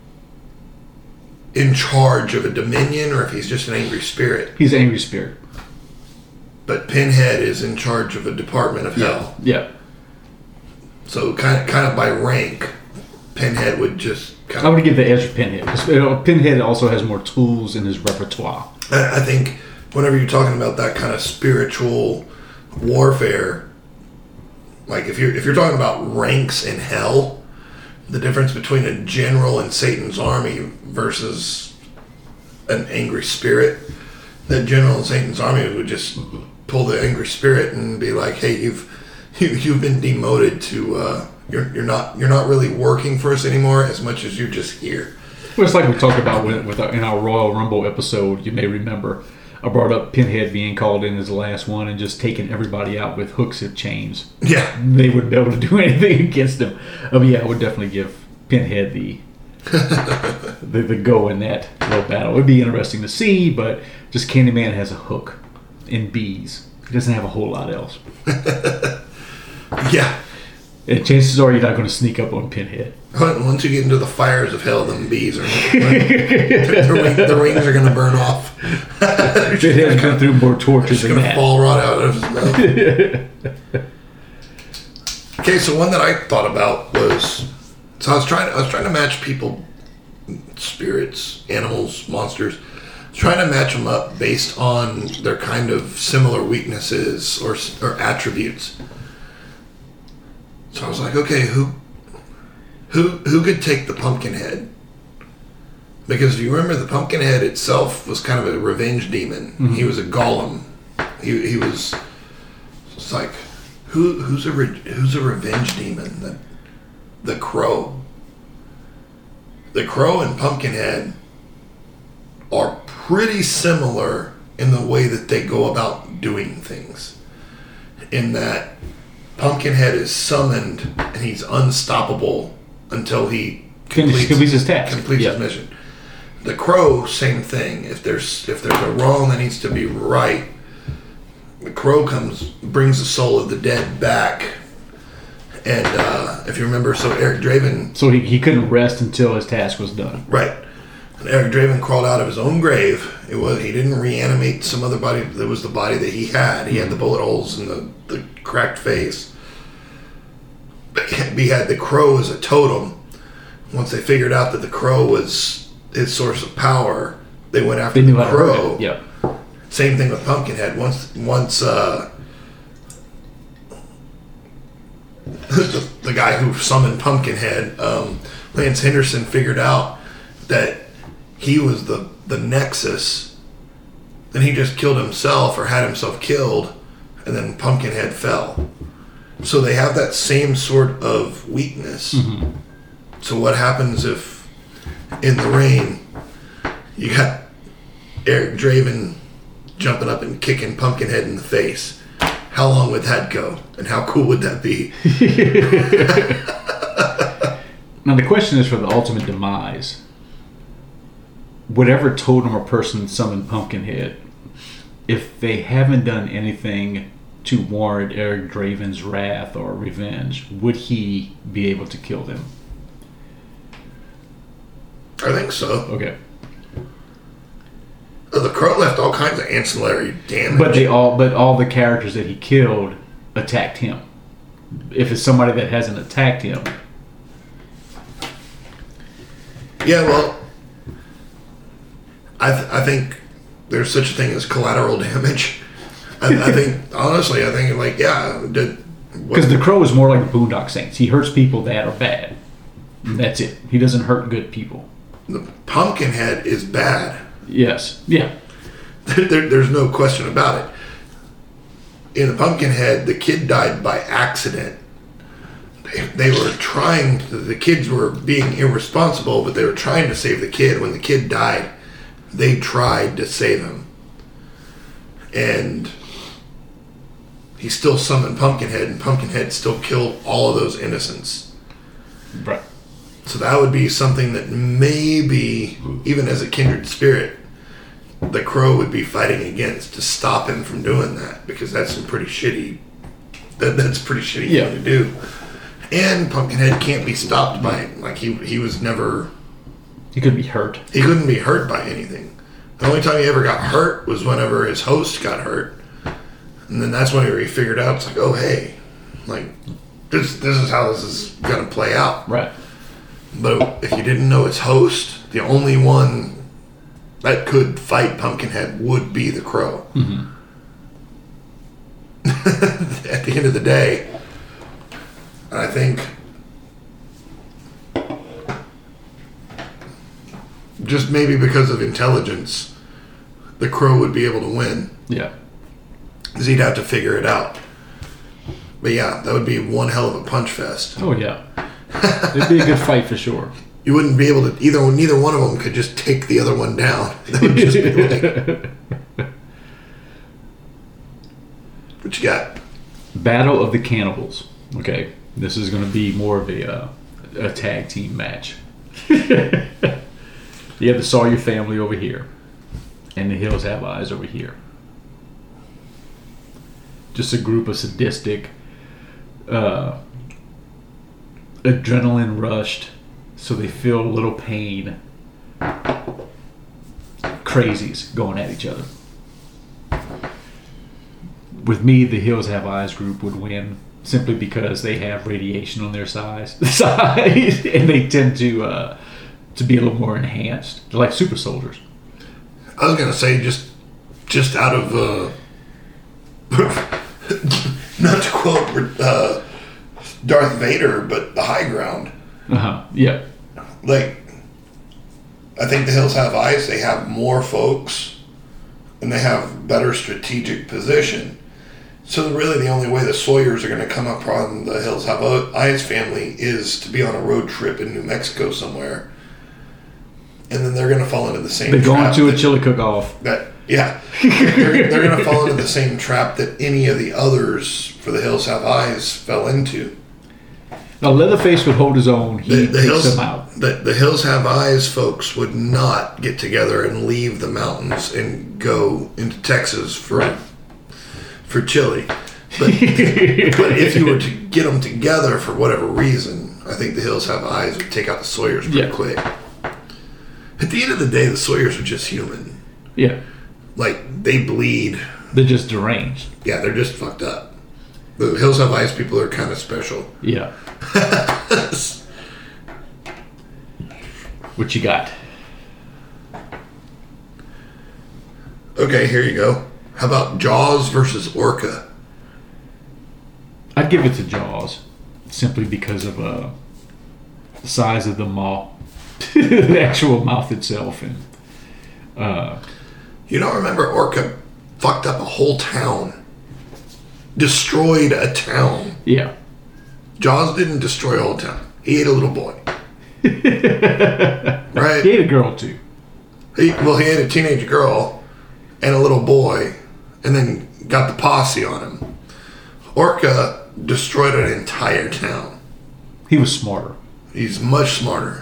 in charge of a dominion or if he's just an angry spirit. He's an angry spirit. But Pinhead is in charge of a department of hell. Yeah. So kind of by rank, Pinhead would just kind of... I would give the edge to Pinhead because Pinhead also has more tools in his repertoire. I think whenever you're talking about that kind of spiritual warfare, like if you're talking about ranks in hell, the difference between a general in Satan's army versus an angry spirit, that general in Satan's army would just pull the angry spirit and be like, "Hey, you've been demoted to you're not really working for us anymore as much as you're just here." Well, it's like we talked about in our Royal Rumble episode. You may remember I brought up Pinhead being called in as the last one and just taking everybody out with hooks and chains. Yeah, they wouldn't be able to do anything against him. Yeah, I would definitely give Pinhead the go in that little battle. It would be interesting to see, but just Candyman has a hook and bees. He doesn't have a whole lot else. Yeah. And chances are you're not going to sneak up on Pinhead. Once you get into the fires of hell, them bees are the rings are going to burn off. Pinhead's been through more tortures than that. Fall right out of his mouth. Okay, so one that I thought about was, so I was trying to match people, spirits, animals, monsters, trying to match them up based on their kind of similar weaknesses or attributes. So I was like, okay, who could take the Pumpkinhead? Because if you remember, the Pumpkinhead itself was kind of a revenge demon. Mm-hmm. He was a golem. He was It's like, who's a revenge demon? The Crow. The Crow and Pumpkinhead are pretty similar in the way that they go about doing things. In that Pumpkinhead is summoned and he's unstoppable until he completes his task. Completes his mission. The Crow, same thing. If there's a wrong that needs to be right, the Crow brings the soul of the dead back. And if you remember, so Eric Draven... So he couldn't rest until his task was done. Right. And Eric Draven crawled out of his own grave. He didn't reanimate some other body. That was the body that he had. He had the bullet holes and the cracked face. But he had the Crow as a totem. Once they figured out that the Crow was his source of power, they went after the Crow. Yeah. Same thing with Pumpkinhead. Once the guy who summoned Pumpkinhead, Lance Henderson, figured out that he was the Nexus, then he just killed himself or had himself killed, and then Pumpkinhead fell. So they have that same sort of weakness. Mm-hmm. So what happens if in the rain you got Eric Draven jumping up and kicking Pumpkinhead in the face? How long would that go? And how cool would that be? Now the question is for the ultimate demise. Whatever totem or person summoned Pumpkinhead, if they haven't done anything to warrant Eric Draven's wrath or revenge, would he be able to kill them? I think so. Okay. The Crow left all kinds of ancillary damage. But all the characters that he killed attacked him. If it's somebody that hasn't attacked him. Yeah, well, I think there's such a thing as collateral damage. I think, honestly, like, yeah. Because the Crow is more like the Boondock Saints. He hurts people that are bad. And that's it. He doesn't hurt good people. The Pumpkinhead is bad. Yes. Yeah. There's no question about it. In the Pumpkinhead, the kid died by accident. They were trying. The kids were being irresponsible, but they were trying to save the kid. When the kid died, they tried to save him, and he still summoned Pumpkinhead, and Pumpkinhead still killed all of those innocents. Right. So that would be something that maybe, even as a kindred spirit, the Crow would be fighting against to stop him from doing that, because that's some pretty shitty. That's pretty shitty thing to do. And Pumpkinhead can't be stopped by it. Like he was never. He couldn't be hurt. He couldn't be hurt by anything. The only time he ever got hurt was whenever his host got hurt, and then that's whenever he figured out, it's like, oh hey, like this is how this is gonna play out. Right. But if you didn't know his host, the only one that could fight Pumpkinhead would be the Crow. Mm-hmm. At the end of the day, I think just maybe because of intelligence, the Crow would be able to win. Yeah. Because he'd have to figure it out. But yeah, that would be one hell of a punch fest. Oh yeah. It'd be a good fight for sure. You wouldn't be able to neither one of them could just take the other one down. That would just be like, what you got? Battle of the Cannibals. Okay, this is going to be more of a tag team match. You have the Sawyer family over here, and the Hills Have Eyes over here. Just a group of sadistic, adrenaline rushed, so they feel a little pain, crazies going at each other. With me, the Hills Have Eyes group would win simply because they have radiation on their side, and they tend to be a little more enhanced. They're like super soldiers. I was gonna say just out of not to quote Darth Vader, but the high ground. Yeah. Like, I think the Hills Have Eyes. They have more folks, and they have better strategic position. So really the only way the Sawyers are going to come upon the Hills Have Eyes family is to be on a road trip in New Mexico somewhere. And then they're going to fall into the same They're trap. going to a chili cook-off. Yeah. They're going to fall into the same trap that any of the others for the Hills Have Eyes fell into. Now, Leatherface would hold his own. He takes them out. The Hills Have Eyes folks would not get together and leave the mountains and go into Texas for chili. But if you were to get them together for whatever reason, I think the Hills Have Eyes would take out the Sawyers pretty quick. At the end of the day, the Sawyers are just human. Yeah. Like, they bleed. They're just deranged. Yeah, they're just fucked up. The Hills Have Eyes people are kind of special. Yeah. What you got? Okay, here you go. How about Jaws versus Orca? I'd give it to Jaws, simply because of the size of the maw, the actual mouth itself, and you don't remember Orca fucked up a whole town, destroyed a town. Yeah. Jaws didn't destroy a whole town. He ate a little boy. Right? He ate a girl too. He ate a teenage girl and a little boy, and then got the posse on him. Orca destroyed an entire town. He was smarter. He's much smarter.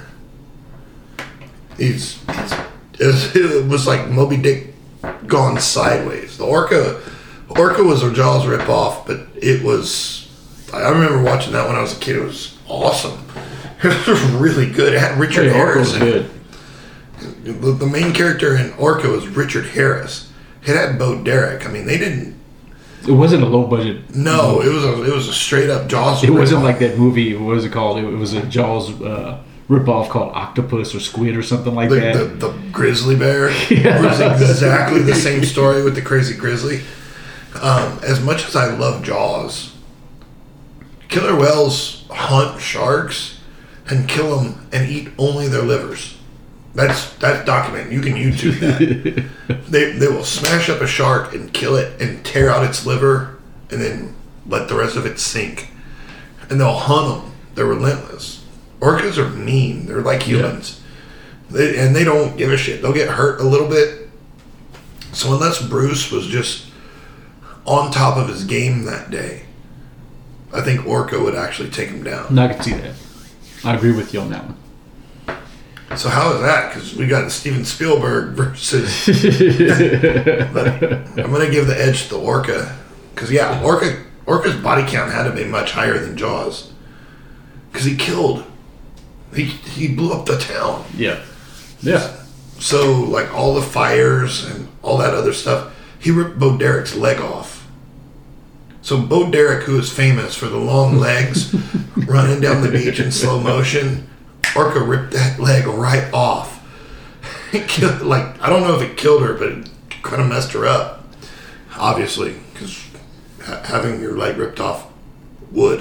It was like Moby Dick gone sideways. The Orca was a Jaws ripoff, but it was. I remember watching that when I was a kid. It was awesome. It was really good. It had Richard Harris. Orca was good. The main character in Orca was Richard Harris. It had Bo Derek. I mean, they didn't. It wasn't a low budget. No, it was a straight up Jaws. It wasn't like that movie. What was it called? It was a Jaws ripoff called Octopus or Squid or something like that. The grizzly bear. Yeah. It was exactly the same story with the crazy grizzly. As much as I love Jaws, killer whales hunt sharks and kill them and eat only their livers. That's documented. You can YouTube that. They will smash up a shark and kill it and tear out its liver and then let the rest of it sink. And they'll hunt them. They're relentless. Orcas are mean. They're like humans. Yeah. They don't give a shit. They'll get hurt a little bit. So unless Bruce was just on top of his game that day, I think Orca would actually take him down. No, I can see that. I agree with you on that one. So how is that? Because we got Steven Spielberg versus... But I'm going to give the edge to the Orca. Because, yeah, Orca's body count had to be much higher than Jaws. Because he killed. He blew up the town. Yeah. Yeah. So, like, all the fires and all that other stuff, he ripped Bo Derek's leg off. So Bo Derek, who is famous for the long legs, running down the beach in slow motion... Orca ripped that leg right off. It killed, like, I don't know if it killed her, but it kind of messed her up. Obviously, because having your leg ripped off would.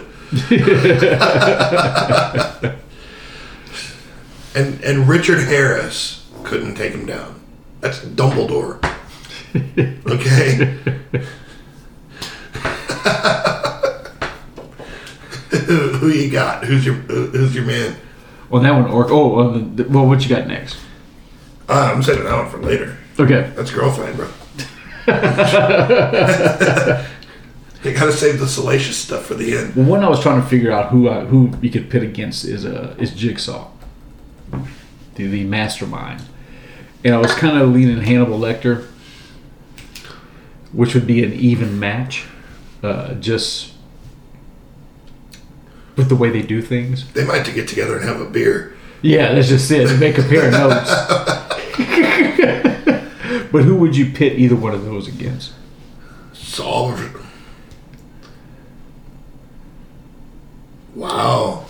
and Richard Harris couldn't take him down. That's Dumbledore. Okay. Who you got? Who's your man? On that one, Orca. Oh, well, what you got next? I'm saving that one for later. Okay. That's girlfriend, bro. You gotta save the salacious stuff for the end. Well, one I was trying to figure out who you could pit against is Jigsaw, the mastermind, and I was kind of leaning Hannibal Lecter, which would be an even match, just with the way they do things. They might have to get together and have a beer. Yeah, that's just it. They may compare notes. But who would you pit either one of those against? Saw. Wow.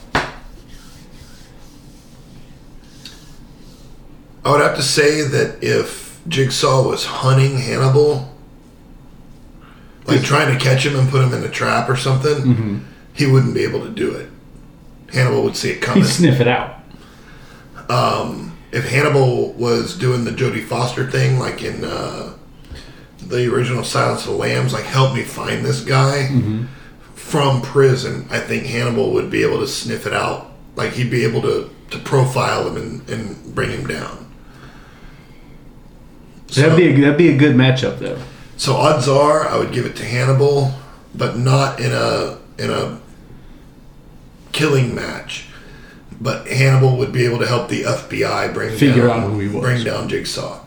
I would have to say that if Jigsaw was hunting Hannibal, like trying to catch him and put him in a trap or something, mm-hmm. he wouldn't be able to do it. Hannibal would see it coming. He'd sniff it out. If Hannibal was doing the Jodie Foster thing, like in the original Silence of the Lambs, like, help me find this guy from prison, I think Hannibal would be able to sniff it out. Like, he'd be able to profile him and bring him down. So, that'd be a good matchup, though. So odds are I would give it to Hannibal, but not in a killing match. But Hannibal would be able to help the FBI figure out who he was. Bring down Jigsaw.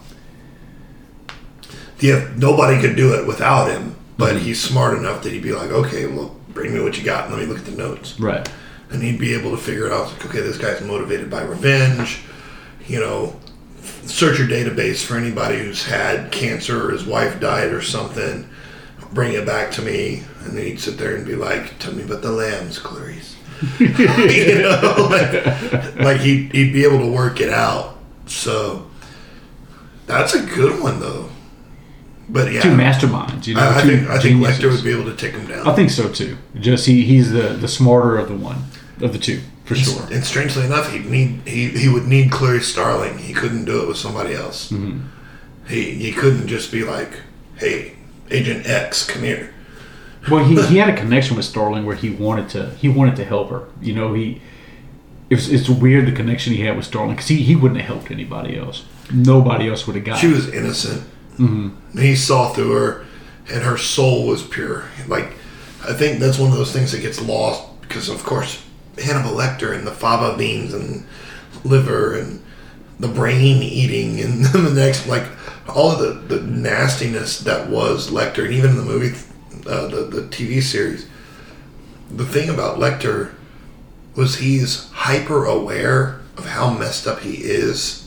Nobody could do it without him, but he's smart enough that he'd be like, okay, well, bring me what you got and let me look at the notes. Right. And he'd be able to figure it out. Like, okay, this guy's motivated by revenge. You know, search your database for anybody who's had cancer or his wife died or something. Bring it back to me. And then he'd sit there and be like, tell me about the lambs, Clarice. You know, like he'd be able to work it out. So that's a good one, though. But yeah, two masterminds. You know, I think geniuses. Lecter would be able to take him down. I think so too. Just he's the smarter of the two for sure. And strangely enough, he would need Clarice Starling. He couldn't do it with somebody else. Mm-hmm. He couldn't just be like, hey, Agent X, come here. Well, he had a connection with Starling where he wanted to help her. You know, it's weird the connection he had with Starling because he wouldn't have helped anybody else. Nobody else would have got. She was innocent. Mm-hmm. He saw through her, and her soul was pure. Like, I think that's one of those things that gets lost because, of course, Hannibal Lecter and the fava beans and liver and the brain eating and the next, like, all of the nastiness that was Lecter, and even in the movie, the TV series, the thing about Lecter was he's hyper aware of how messed up he is.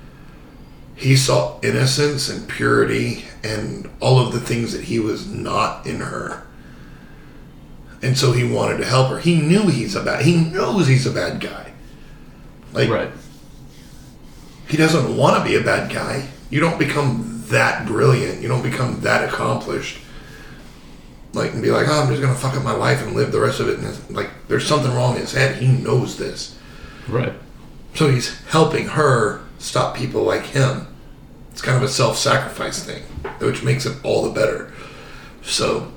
He saw innocence and purity and all of the things that he was not in her. And so he wanted to help her. He knows he's a bad guy. Like, right. He doesn't want to be a bad guy. You don't become that brilliant. You don't become that accomplished. Like, and be like, oh, I'm just going to fuck up my life and live the rest of it. And like, there's something wrong in his head. He knows this. Right. So he's helping her stop people like him. It's kind of a self-sacrifice thing, which makes it all the better. So,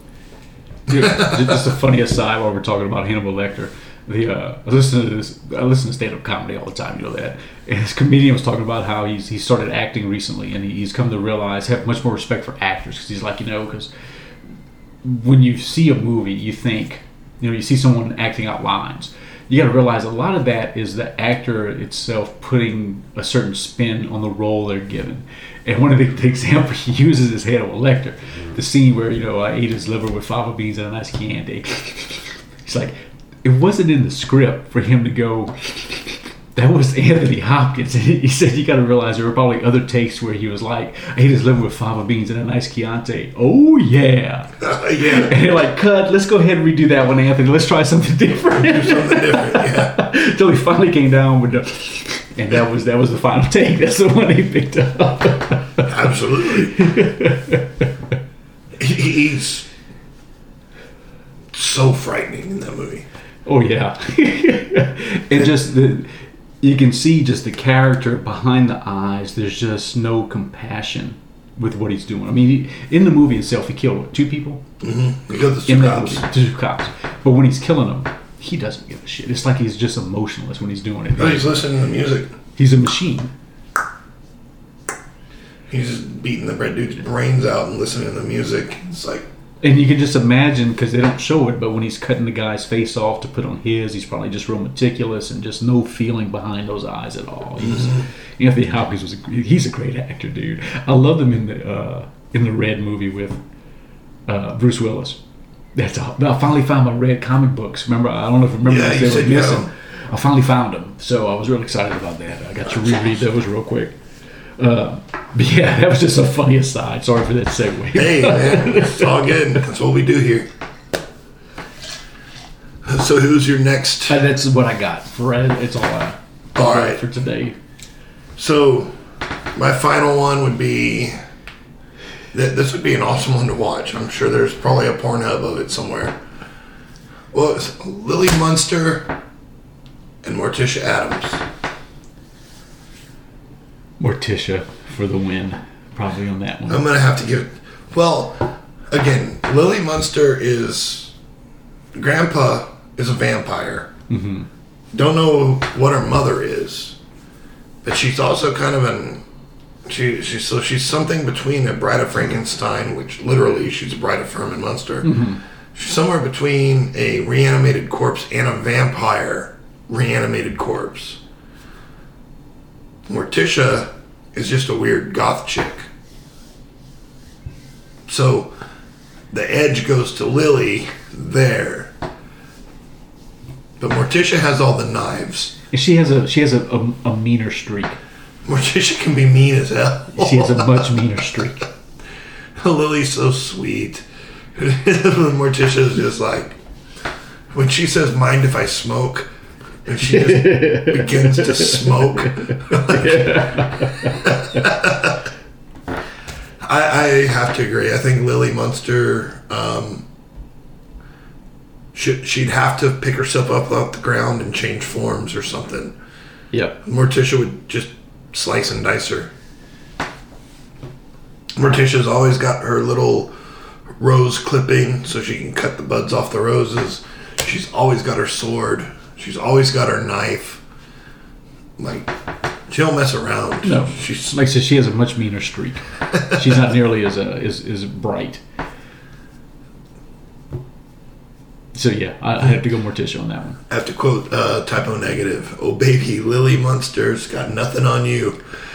just a funny aside while we're talking about Hannibal Lecter. I listen to stand-up comedy all the time, you know that. And this comedian was talking about how he started acting recently, and he's come to realize, have much more respect for actors, because he's like, you know, because when you see a movie, you think, you know, you see someone acting out lines. You got to realize a lot of that is the actor itself putting a certain spin on the role they're given. And one of the examples he uses is Hannibal Lecter, the scene where, you know, I ate his liver with fava beans and a nice candy. He's like, it wasn't in the script for him to go, that was Anthony Hopkins. And he said, you got to realize there were probably other takes where he was like, I ate his liver with fava beans and a nice Chianti. Oh, yeah. Yeah. And they're like, cut, let's go ahead and redo that one, Anthony. Let's try something different. Yeah. Until he finally came down with and that was the final take. That's the one he picked up. Absolutely. He's so frightening in that movie. Oh, yeah. And just you can see just the character behind the eyes. There's just no compassion with what he's doing. I mean, in the movie itself, he killed, 2 people? Mm-hmm. Because the 2 cops. But when he's killing them, he doesn't give a shit. It's like he's just emotionless when he's doing it. No, he's listening to the music. He's a machine. He's just beating the red dude's brains out and listening to the music. It's like... And you can just imagine, because they don't show it, but when he's cutting the guy's face off to put on his, he's probably just real meticulous and just no feeling behind those eyes at all. Anthony Hopkins he's a great actor, dude. I love him in the Red movie with Bruce Willis. I finally found my Red comic books. Remember, I don't know if you remember they were missing. Yeah. I finally found them, so I was real excited about that. I got to reread those real quick. But yeah, that was just a funny aside. Sorry for that segue. Hey, man, it's all good. That's what we do here. So, who's your next? That's what I got. It's all right for today. So, my final one would be. This would be an awesome one to watch. I'm sure there's probably a Pornhub of it somewhere. Well, it's Lily Munster and Morticia Adams. Morticia for the win, probably on that one. I'm gonna have to give it. Well, again, Lily Munster is... Grandpa is a vampire. Mm-hmm. Don't know what her mother is. But she's also kind of an... She's something between a Bride of Frankenstein, which literally she's a Bride of Herman Munster. Mm-hmm. She's somewhere between a reanimated corpse and a vampire reanimated corpse. Morticia is just a weird goth chick. So the edge goes to Lily there. But Morticia has all the knives. And she has a meaner streak. Morticia can be mean as hell. She has a much meaner streak. Lily's so sweet. Morticia's just like, when she says, "Mind if I smoke?" and she just begins to smoke. I have to agree. I think Lily Munster, she'd have to pick herself up off the ground and change forms or something. Yep. Morticia would just slice and dice her. Morticia's always got her little rose clipping so she can cut the buds off the roses. She's always got her sword. She's always got her knife. Like, she don't mess around. No, she's like I said, she has a much meaner streak. She's not nearly as bright. So yeah, I have to go Morticia on that one. I have to quote Typo Negative. "Oh baby, Lily Munster's got nothing on you."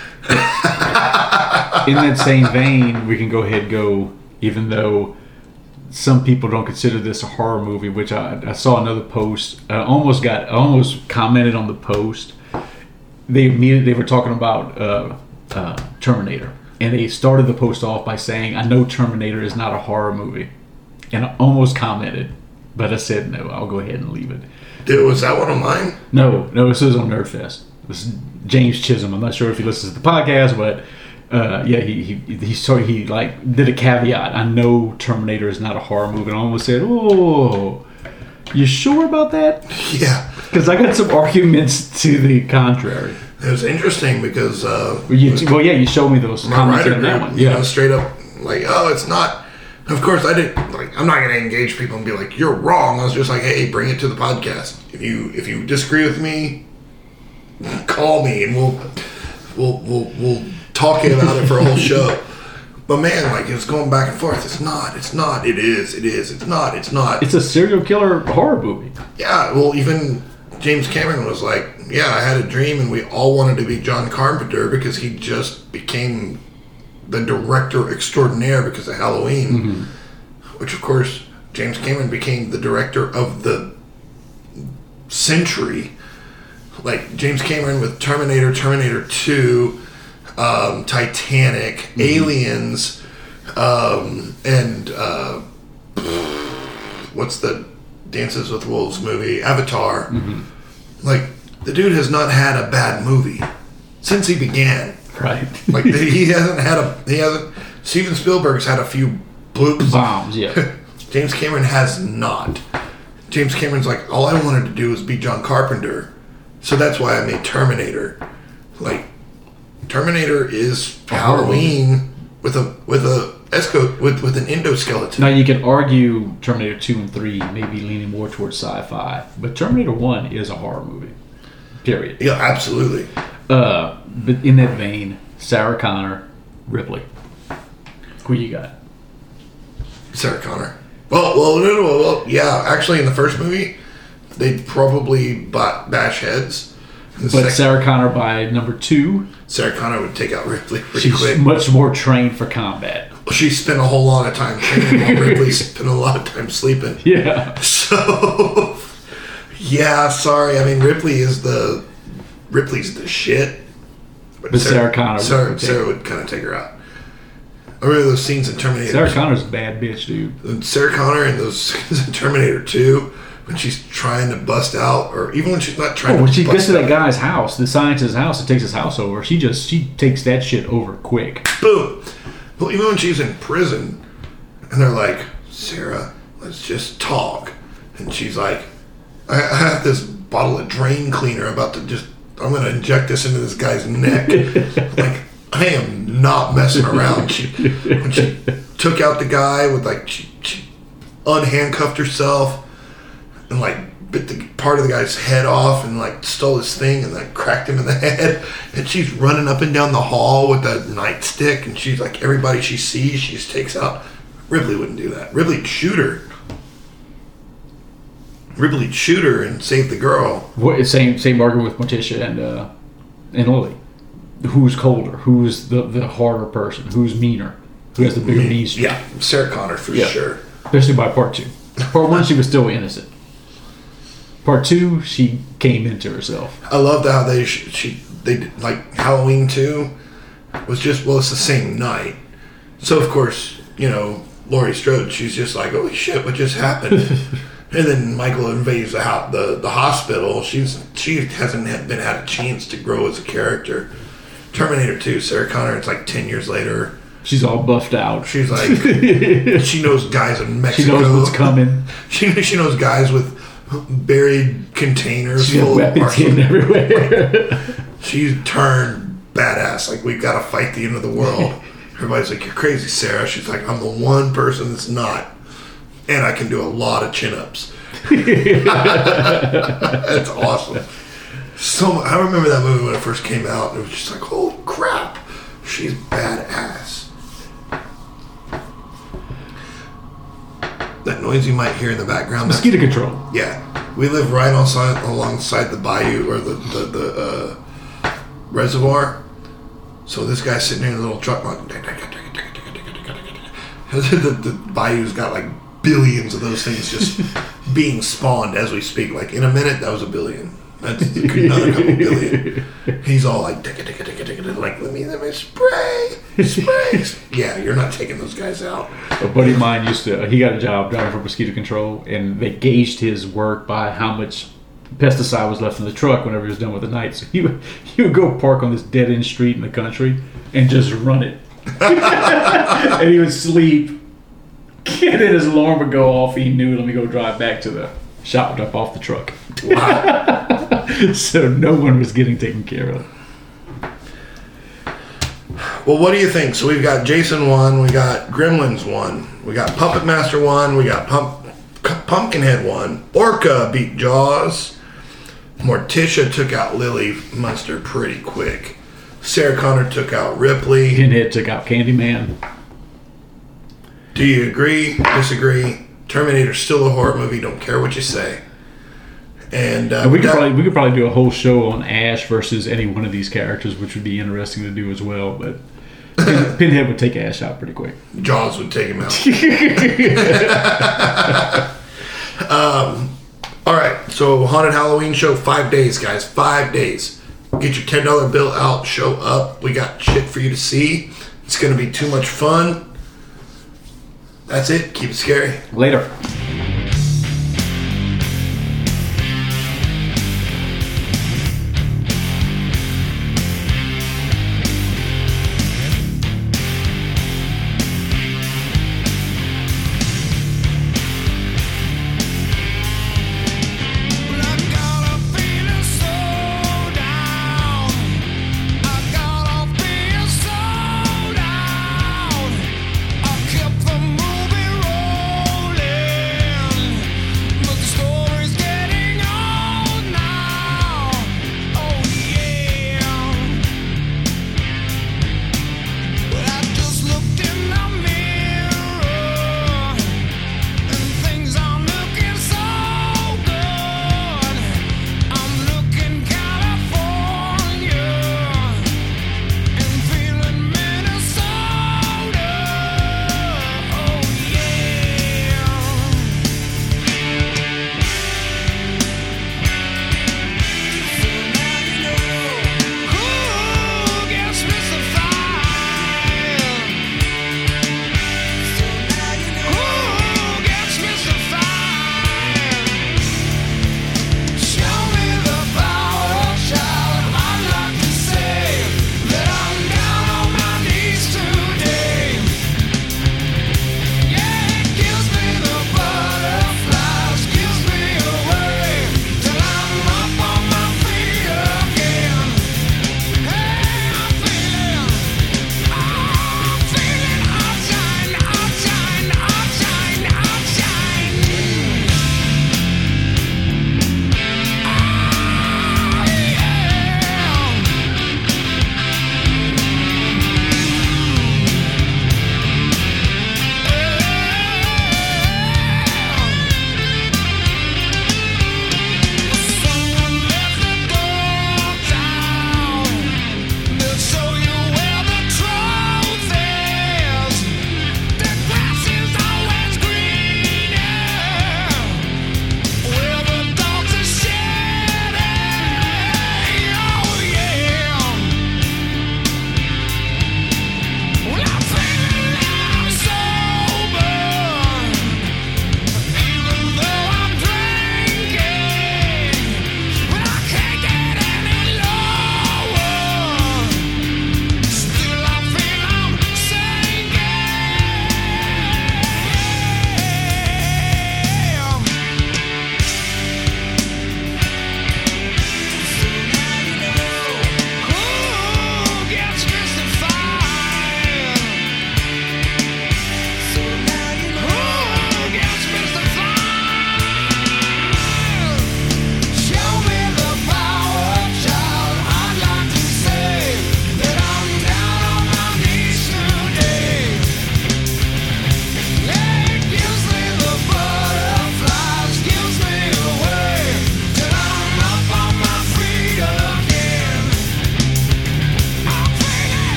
In that same vein, we can go ahead and go, even though some people don't consider this a horror movie, which I saw another post. I almost commented on the post. They were talking about Terminator, and they started the post off by saying, "I know Terminator is not a horror movie," and I almost commented, but I said no. I'll go ahead and leave it. Dude, was that one of mine? No, this was on Nerdfest. This is James Chisholm. I'm not sure if he listens to the podcast, but yeah, he like did a caveat. "I know Terminator is not a horror movie," and I almost said, "Oh, you sure about that?" Yeah, because I got some arguments to the contrary. It was interesting because you showed me those comments on that one. Yeah, straight up like, "Oh, it's not." Of course, I didn't like. I'm not going to engage people and be like, "You're wrong." I was just like, "Hey, bring it to the podcast. If you disagree with me, call me and we'll talk about it for a whole show." But man, like, it was going back and forth. It's not, it is, it's not. It's a serial killer horror movie. Yeah, well, even James Cameron was like, "Yeah, I had a dream and we all wanted to be John Carpenter because he just became the director extraordinaire because of Halloween." Mm-hmm. Which, of course, James Cameron became the director of the century. Like, James Cameron with Terminator, Terminator 2, Titanic, mm-hmm. Aliens, and what's the Dances with Wolves movie? Avatar. Mm-hmm. Like, the dude has not had a bad movie since he began. Right. Like, he hasn't. Steven Spielberg's had a few bloops. Bombs, yeah. James Cameron has not. James Cameron's like, all I wanted to do was be John Carpenter. So that's why I made Terminator. Like, Terminator is Halloween with an endoskeleton. Now you can argue Terminator 2 and 3 maybe leaning more towards sci-fi, but Terminator 1 is a horror movie. Period. Yeah, absolutely. But in that vein, Sarah Connor, Ripley. Who you got? Sarah Connor. Well, yeah. Actually, in the first movie, they'd probably bash heads. But Sarah Connor by number 2. Sarah Connor would take out Ripley pretty quick. She's much more trained for combat. She spent a whole lot of time training while Ripley spent a lot of time sleeping. Yeah. So, yeah, sorry. I mean, Ripley's the shit. But Sarah Connor would kind of take her out. I remember those scenes in Terminator. Sarah Connor's a bad bitch, dude. And Sarah Connor in those scenes in Terminator 2, when she's trying to bust out, or even when she's not trying to when she gets to that out. Guy's house, the scientist's house, and takes his house over, she takes that shit over quick. Boom. Well, even when she's in prison, and they're like, "Sarah, let's just talk," and she's like, I have this bottle of drain cleaner I'm going to inject this into this guy's neck. Like, I am not messing around. When she took out the guy with like she unhandcuffed herself and like bit the part of the guy's head off and like stole his thing and like cracked him in the head. And she's running up and down the hall with a nightstick, and she's like, everybody she sees, she just takes out. Ripley wouldn't do that. Ripley'd shoot her. Ripley'd shoot her and save the girl. Same argument with Morticia and Lily. Who's colder? Who's the harder person? Who's meaner? Who has the bigger mean streak? Yeah, Sarah Connor for sure. Especially by part 2. Part 1, she was still innocent. Part 2, she came into herself. I loved how they did, like Halloween 2 was just, well, it's the same night. So of course, you know, Laurie Strode, she's just like, holy shit, what just happened? And then Michael invades the hospital. She hasn't had a chance to grow as a character. Terminator 2, Sarah Connor, it's like 10 years later. She's all buffed out. She's like, she knows guys in Mexico. She knows what's coming. She knows guys with buried containers full of weapons hidden everywhere. She's turned badass. Like, we've got to fight the end of the world. Everybody's like, you're crazy, Sarah. She's like, I'm the one person that's not. And I can do a lot of chin-ups. That's awesome. So I remember that movie when it first came out, and it was just like, holy crap, she's badass. That noise you might hear in the background. Mosquito control. Yeah. We live right alongside the bayou, or the reservoir. So this guy's sitting there in a little truck like, the bayou's got like billions of those things just being spawned as we speak. Like, in a minute, that was a billion. That's another couple billion. He's all like, like, let me spray. Yeah, you're not taking those guys out. A buddy of mine he got a job driving for mosquito control, and they gauged his work by how much pesticide was left in the truck whenever he was done with the night. So he would go park on this dead-end street in the country and just run it. And he would sleep. And then his alarm would go off. He knew, let me go drive back to the shop, drop off the truck. Wow. So no one was getting taken care of. Well, what do you think? So we've got Jason 1, we got Gremlins 1, we got Puppet Master 1, we got Pumpkinhead 1, Orca beat Jaws, Morticia took out Lily Munster pretty quick, Sarah Connor took out Ripley, Pinhead took out Candyman. Do you agree? Disagree? Terminator's still a horror movie. Don't care what you say. And we could probably do a whole show on Ash versus any one of these characters, which would be interesting to do as well. But Pinhead would take Ash out pretty quick. Jaws would take him out. All right. So Haunted Halloween show, 5 days, guys. 5 days. Get your $10 bill out. Show up. We got shit for you to see. It's going to be too much fun. That's it. Keep it scary. Later.